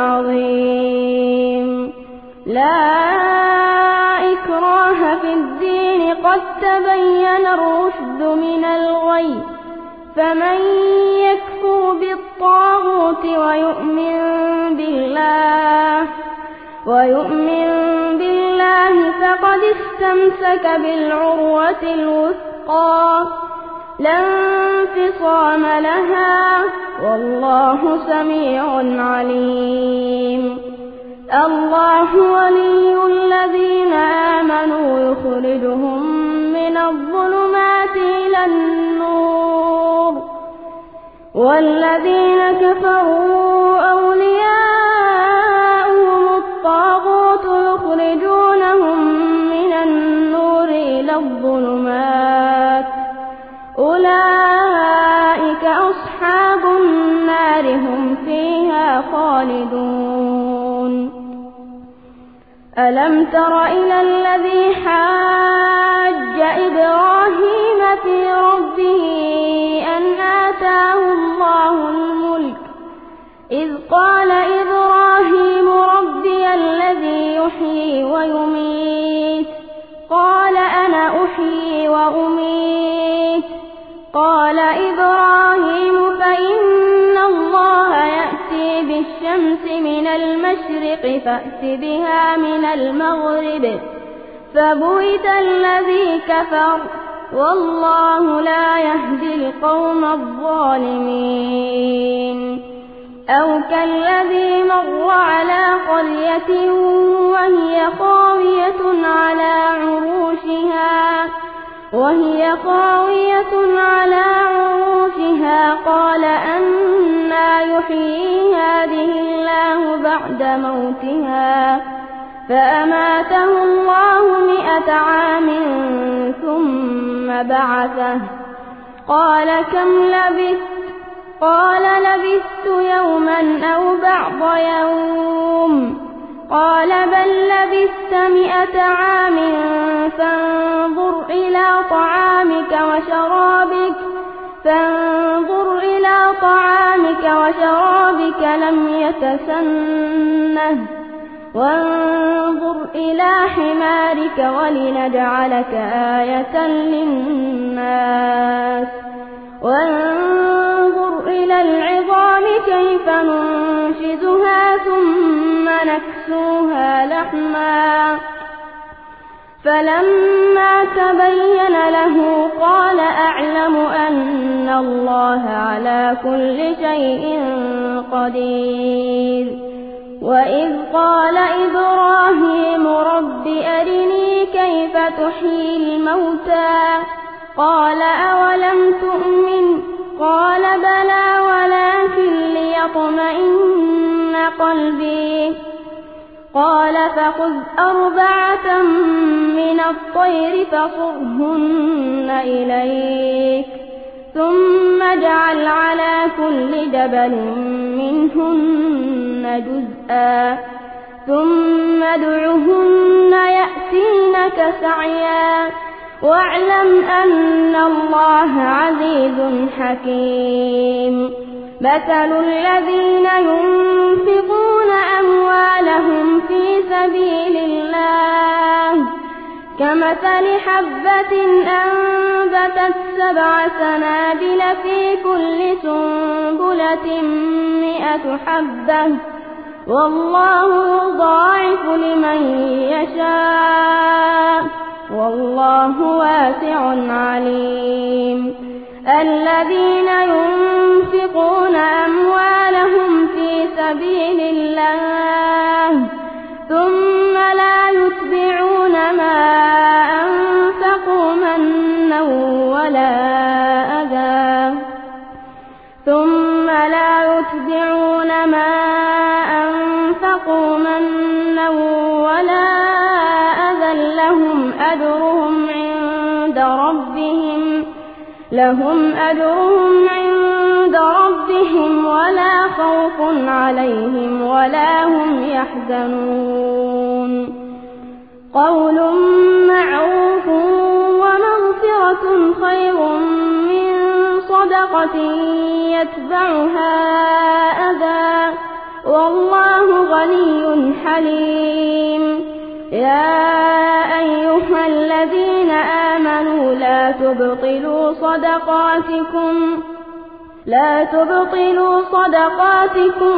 العظيم. لا إكراه في الدين قد تبين الرشد من الغي فمن يكفر بالطاغوت ويؤمن بالله ويؤمن بالله فقد استمسك بالعروة الوثقى لا انفصام لها والله سميع عليم. الله ولي الذين آمنوا يخرجهم من الظلمات إلى النور والذين كفروا أولياؤهم الطاغوت يخرجونهم من النور إلى الظلمات أولئك أصحاب النار هم فيها خالدون. ألم تر إلى الذي حاج إبراهيم في ربه أن آتاه الله الملك إذ قال إبراهيم ربي الذي يحيي ويميت قال أنا أحيي وأميت قال إبراهيم فإن الله يأتي بالشمس من المشرق فأت بها من المغرب فبهت الذي كفر والله لا يهدي القوم الظالمين. أو كالذي مر على قرية وهي خاوية على عروشها وهي خاوية على عروشها قال أنى يحيي هذه الله بعد موتها فأماته الله مئة عام ثم بعثه قال كم لبثت قال لبثت يوما أو بعض يوم قال بل لبثت مئة عام فانظر إلى طعامك وشرابك فانظر إلى طعامك وشرابك لم يتسنه وانظر إلى حمارك ولنجعلك آية للناس وانظر إلى العظام كيف ننشزها ثم نكسوها لحما فلما تبين له قال أعلم أن الله على كل شيء قدير. وإذ قال إبراهيم رب أرني كيف تحيي الموتى قال أولم تؤمن قال بلى ولكن ليطمئن قلبي قال فخذ أربعة من الطير فصرهن إليك ثم اجعل على كل جبل منهن جزءا ثم ادعهن يأتينك سعيا واعلم أن الله عزيز حكيم. مثل الذين ينفقون أموالهم في سبيل الله كمثل حبة أنبتت سبع سنابل في كل سنبلة مئة حبة والله يضاعف لمن يشاء والله واسع عليم. الذين ينفقون أموالهم في سبيل الله ثم لا يتبعون ما أنفقوا منا ولا أذى ثم لا يتبعون ما أنفقوا منا ولا أذى لهم أجرهم عند ربهم لهم أجرهم عند ربهم ولا خوف عليهم ولا هم يحزنون. قول معروف ومغفرة خير من صدقة يتبعها أذى والله غني حليم. يا أيها الذين آمنوا لا تبطلوا صدقاتكم لا تبطلوا صدقاتكم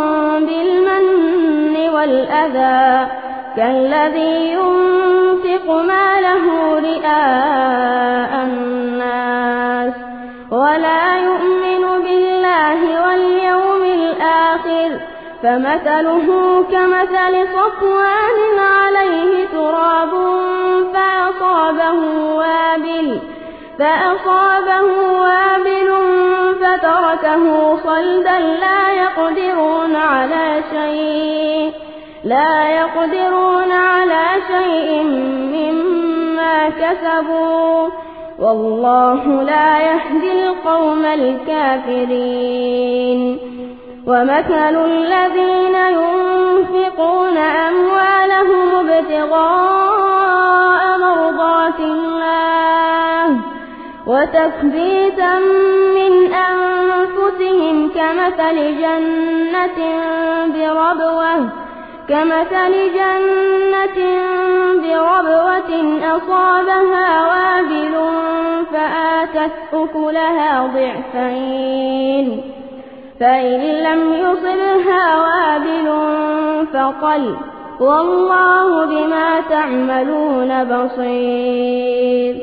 بالمن والأذى كالذي ينفق ماله رئاء الناس ولا يؤمن بالله واليوم الآخر فمثله كمثل صفوان عليه تراب فأصابه وابل فأصابه وابل فتركه صلدا لا يقدرون على شيء لا يقدرون على شيء مما كسبوا والله لا يهدي القوم الكافرين. ومثل الذين ينفقون أموالهم ابتغاء مرضات الله وتثبيتا من أنفسهم كمثل جنة بربوة كمثل جنة بربوة أصابها وابل فآتت أكلها ضعفين فإن لم يصبها وابل فطل والله بما تعملون بصير.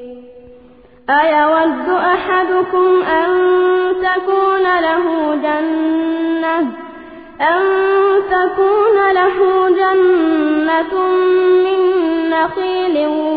أيود أحدكم أن تكون له جنة أن تكون له جنة من نخيل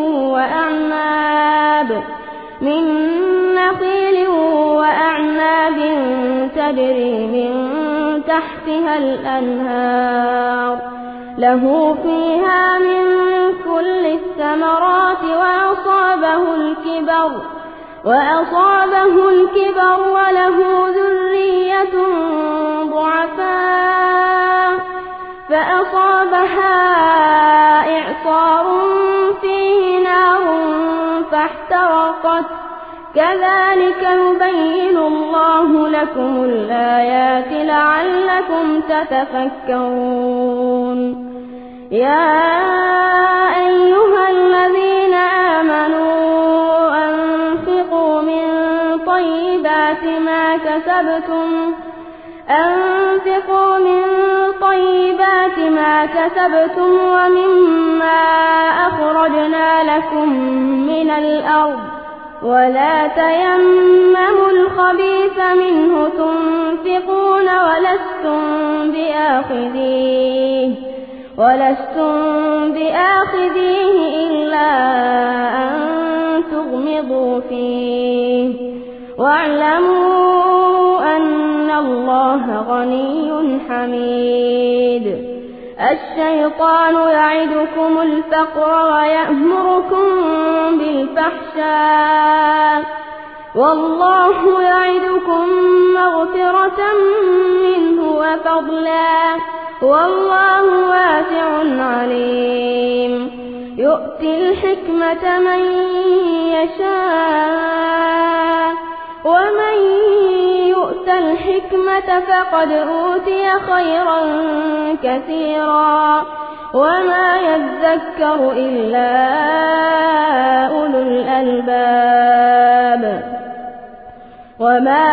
وأعناب من نخيل وأعناب تجري من تحتها الأنهار له فيها من كل الثمرات وأصابه الكبر وأصابه الكبر وله ذرية ضعفاء فأصابها إعصار فيه نار فاحترقت كذلك يبين الله لكم الآيات لعلكم تتفكرون. يا أيها الذين آمنوا أنفقوا من طيبات ما كسبتم أنفقوا من طيبات ما كسبتم ومما أخرجنا لكم من الأرض ولا تيمموا الخبيث منه تنفقون ولستم بآخذيه ولستم بآخذيه إلا أن تغمضوا فيه واعلموا أن الله غني حميد. الشيطان يعدكم الفقر ويأمركم بالفحشاء والله يعدكم مغفرة منه وفضلا والله واسع عليم. يؤتي الحكمة من يشاء ومن يؤت الحكمة فقد أوتي خيرا كثيرا وما يذكر إلا أولو الألباب. وما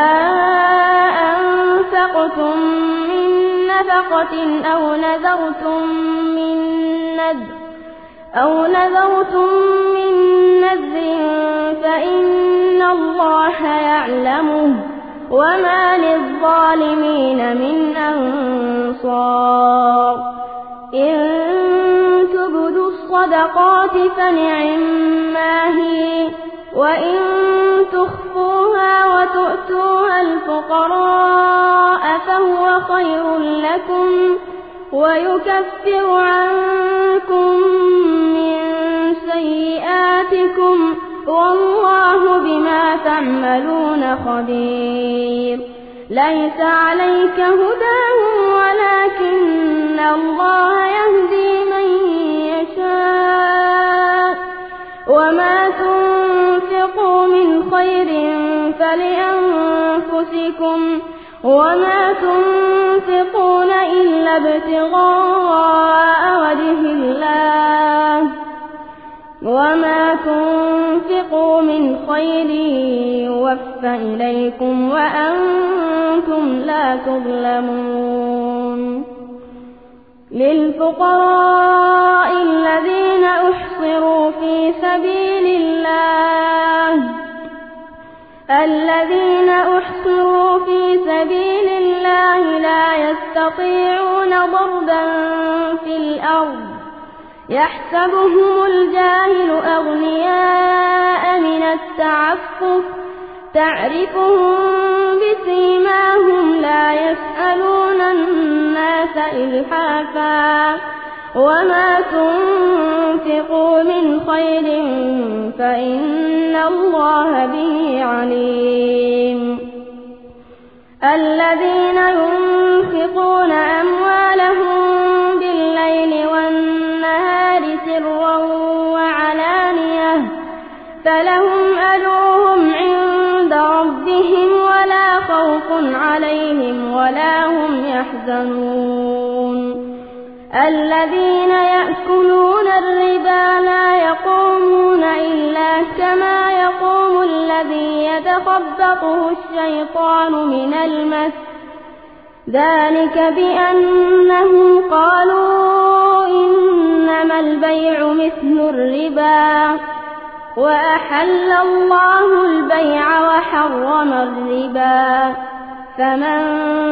أنفقتم من نفقة أو نذرتم من نذر أو نذرتم من نذر فإن الله يعلمه وما للظالمين من أنصار إن تبدوا الصدقات فنعما هي وإن تخفوها وتؤتوها الفقراء فهو خير لكم ويكفر عنكم من سيئاتكم والله بما تعملون خبير ليس عليك هداهم ولكن الله يهدي من يشاء وما تنفقوا من خير فلأنفسكم وما تنفقون إلا ابتغاء وجه الله وما تنفقوا من خير يوفى إليكم وأنتم لا تظلمون للفقراء الذين أحصروا في سبيل الله الذين أحصروا في سبيل الله لا يستطيعون ضربا في الأرض يحسبهم الجاهل أغنياء من التعفف تعرفهم بسيماهم لا يسألون الناس إلحافا وما تنفقوا من خير فإن الله به عليم الذين ينفقون أموالهم بالليل والنهار سرا وعلانية فلهم أجرهم عند ربهم ولا خوف عليهم ولا هم يحزنون الذين يأكلون الربا لا يقومون إلا كما يقوم الذي يتخبطه الشيطان من المس ذلك بأنهم قالوا إنما البيع مثل الربا وأحل الله البيع وحرم الربا فمن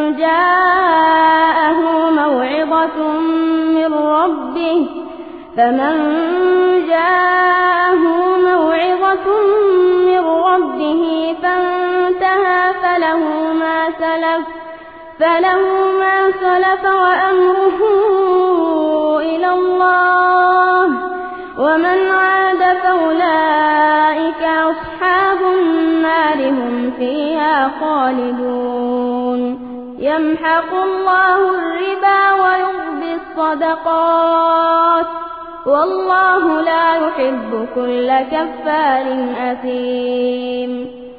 جاءه موعظة من ربه فمن جاءه موعظة من ربه فانتهى فله ما سلف فله ما سلف وأمره إلى الله ومن عاد فأولئك أصحاب النار هم فيها خالدون يمحق الله الربا ويربي الصدقات والله لا يحب كل كفار أثيم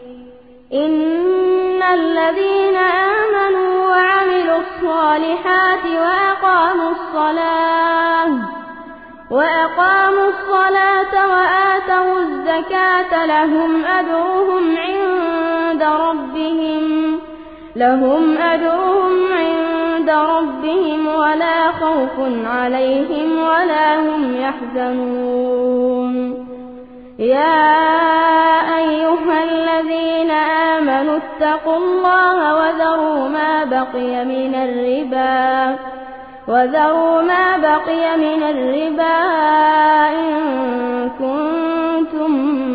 إن الذين آمنوا وعملوا الصالحات وأقاموا الصلاة وأقاموا الصلاة وآتوا الزكاة لهم أجرهم عند ربهم لهم أجرهم عند ربهم ولا خوف عليهم ولا هم يحزنون يا أيها الذين آمنوا اتقوا الله وذروا ما بقي من الربا وذروا ما بقي من الربا إن كنتم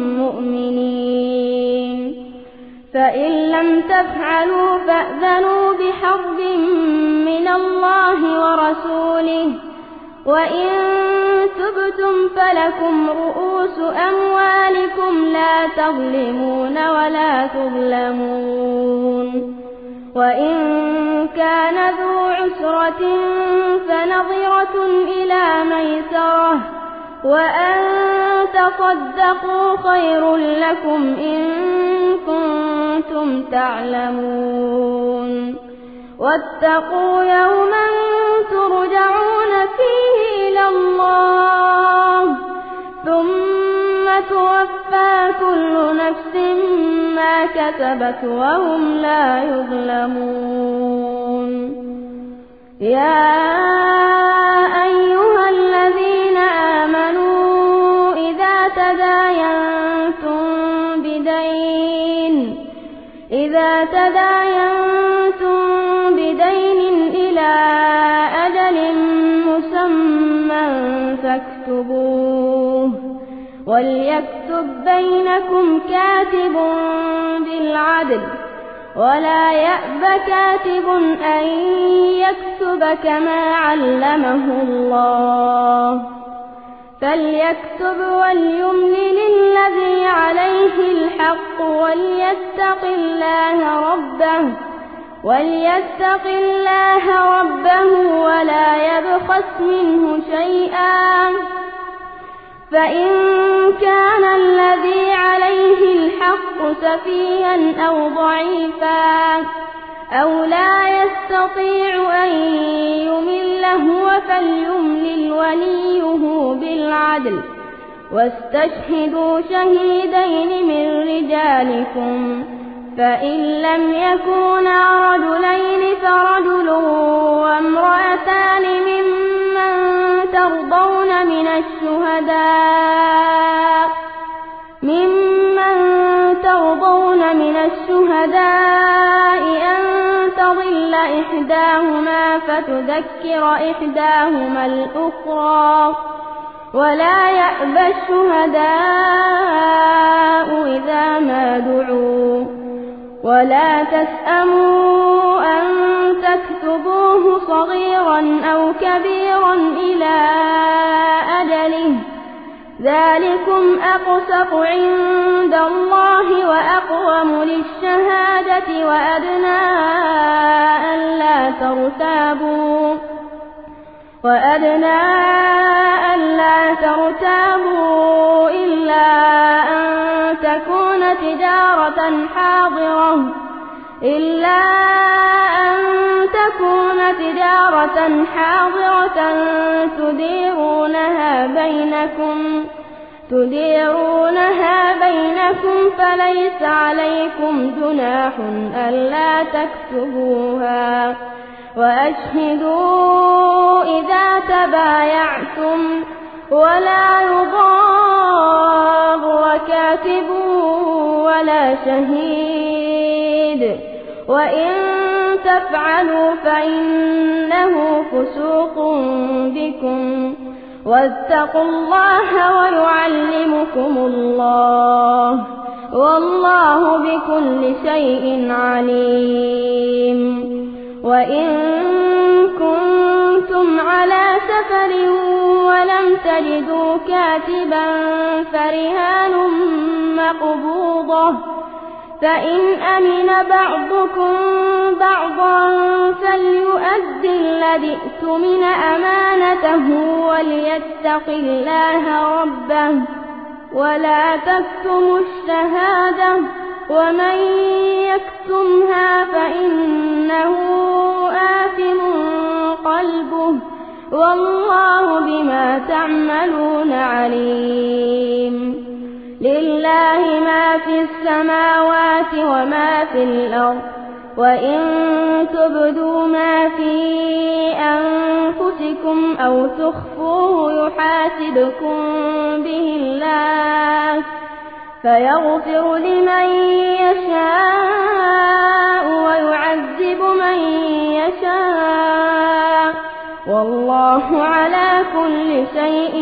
مؤمنين فإن لم تفعلوا فأذنوا بحرب من الله ورسوله وإن تبتم فلكم رؤوس أموالكم لا تظلمون ولا تظلمون وإن كان ذو عسرة فنظرة إلى ميسرة وأن تصدقوا خير لكم إن كنتم تعلمون واتقوا يوما ترجعون فيه إلى الله ثم توفى كل نفس ما كسبت وهم لا يظلمون يا أيها الذين آمنوا إذا تداينتم بدين إلى أجل مسمى فاكتبوه وليكتب بينكم كاتب بالعدل ولا يأب كاتب أن يكتب كما علمه الله فليكتب وليملل الذي عليه الحق وليتق الله ربه وليتق الله ربه ولا يبخس منه شيئا فإن كان الذي عليه الحق سفيها أو ضعيفا أو لا يستطيع أن يمل هو فليملل وليه بالعدل واستشهدوا شهيدين من رجالكم فإن لم يكونا رجلين فرجل وامرأتان ممن ترضون من الشهداء ممن ترضون من الشهداء أن تضل إحداهما فتذكر إحداهما الأخرى ولا يأبى الشهداء إذا ما دعوا ولا تسأموا أن تكتبوه صغيرا أو كبيرا إلى أجله ذلكم أقسط عند الله وأقوم للشهادة وأدنى ألا ترتابوا وأدنى ألا ترتابوا إلا أن تكون تجارة حاضرة إلا أن تكون تجارة حاضرة تديرونها بينكم تديرونها بينكم فليس عليكم جناح ألا تكتبوها وأشهدوا إذا تبايعتم ولا يضار كاتب ولا شهيد وإن تفعلوا فإنه فسوق بكم واتقوا الله ويعلمكم الله والله بكل شيء عليم وإن كنتم على سفر ولم تجدوا كاتبا فرهان مقبوضة فإن أمن بعضكم بعضا فليؤد الذي اؤتمن أمانته وليتق الله ربه ولا تكتموا الشهادة ومن يكتمها فإنه آثم قلبه والله بما تعملون عليم لله ما في السماوات وما في الأرض وإن تبدوا ما في أنفسكم أو تخفوه يحاسبكم به الله فيغفر لمن يشاء ويعذب من يشاء والله على كل شيء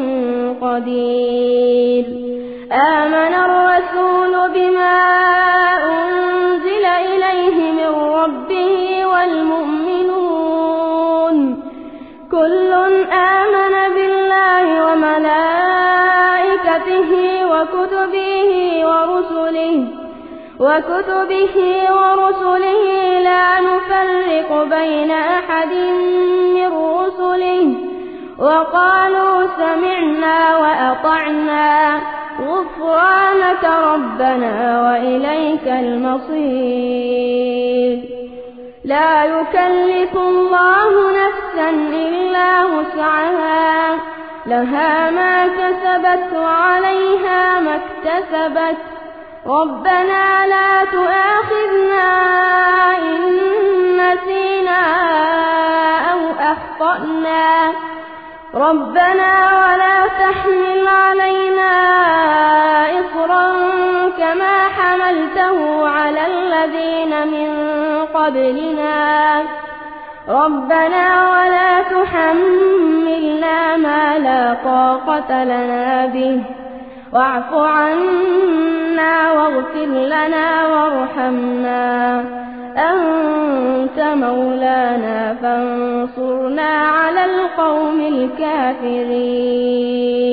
قدير آمن الرسول بما أنزل إليه من ربه والمؤمنون كل آمن بالله وملائكته وكتبه ورسله وكتبه ورسله لا نفرق بين أحد من رسله وقالوا سمعنا وأطعنا غفرانك ربنا وإليك المصير لا يكلف الله نفسا إلا وسعها لها ما كسبت وعليها ما اكتسبت ربنا لا تؤاخذنا إن نسينا أو أخطأنا ربنا ولا تحمل علينا إصرا كما حملته على الذين الذين من قبلنا ربنا ولا تحملنا ما لا طاقة لنا به واعف عنا واغفر لنا وارحمنا أنت مولانا فانصرنا على القوم الكافرين.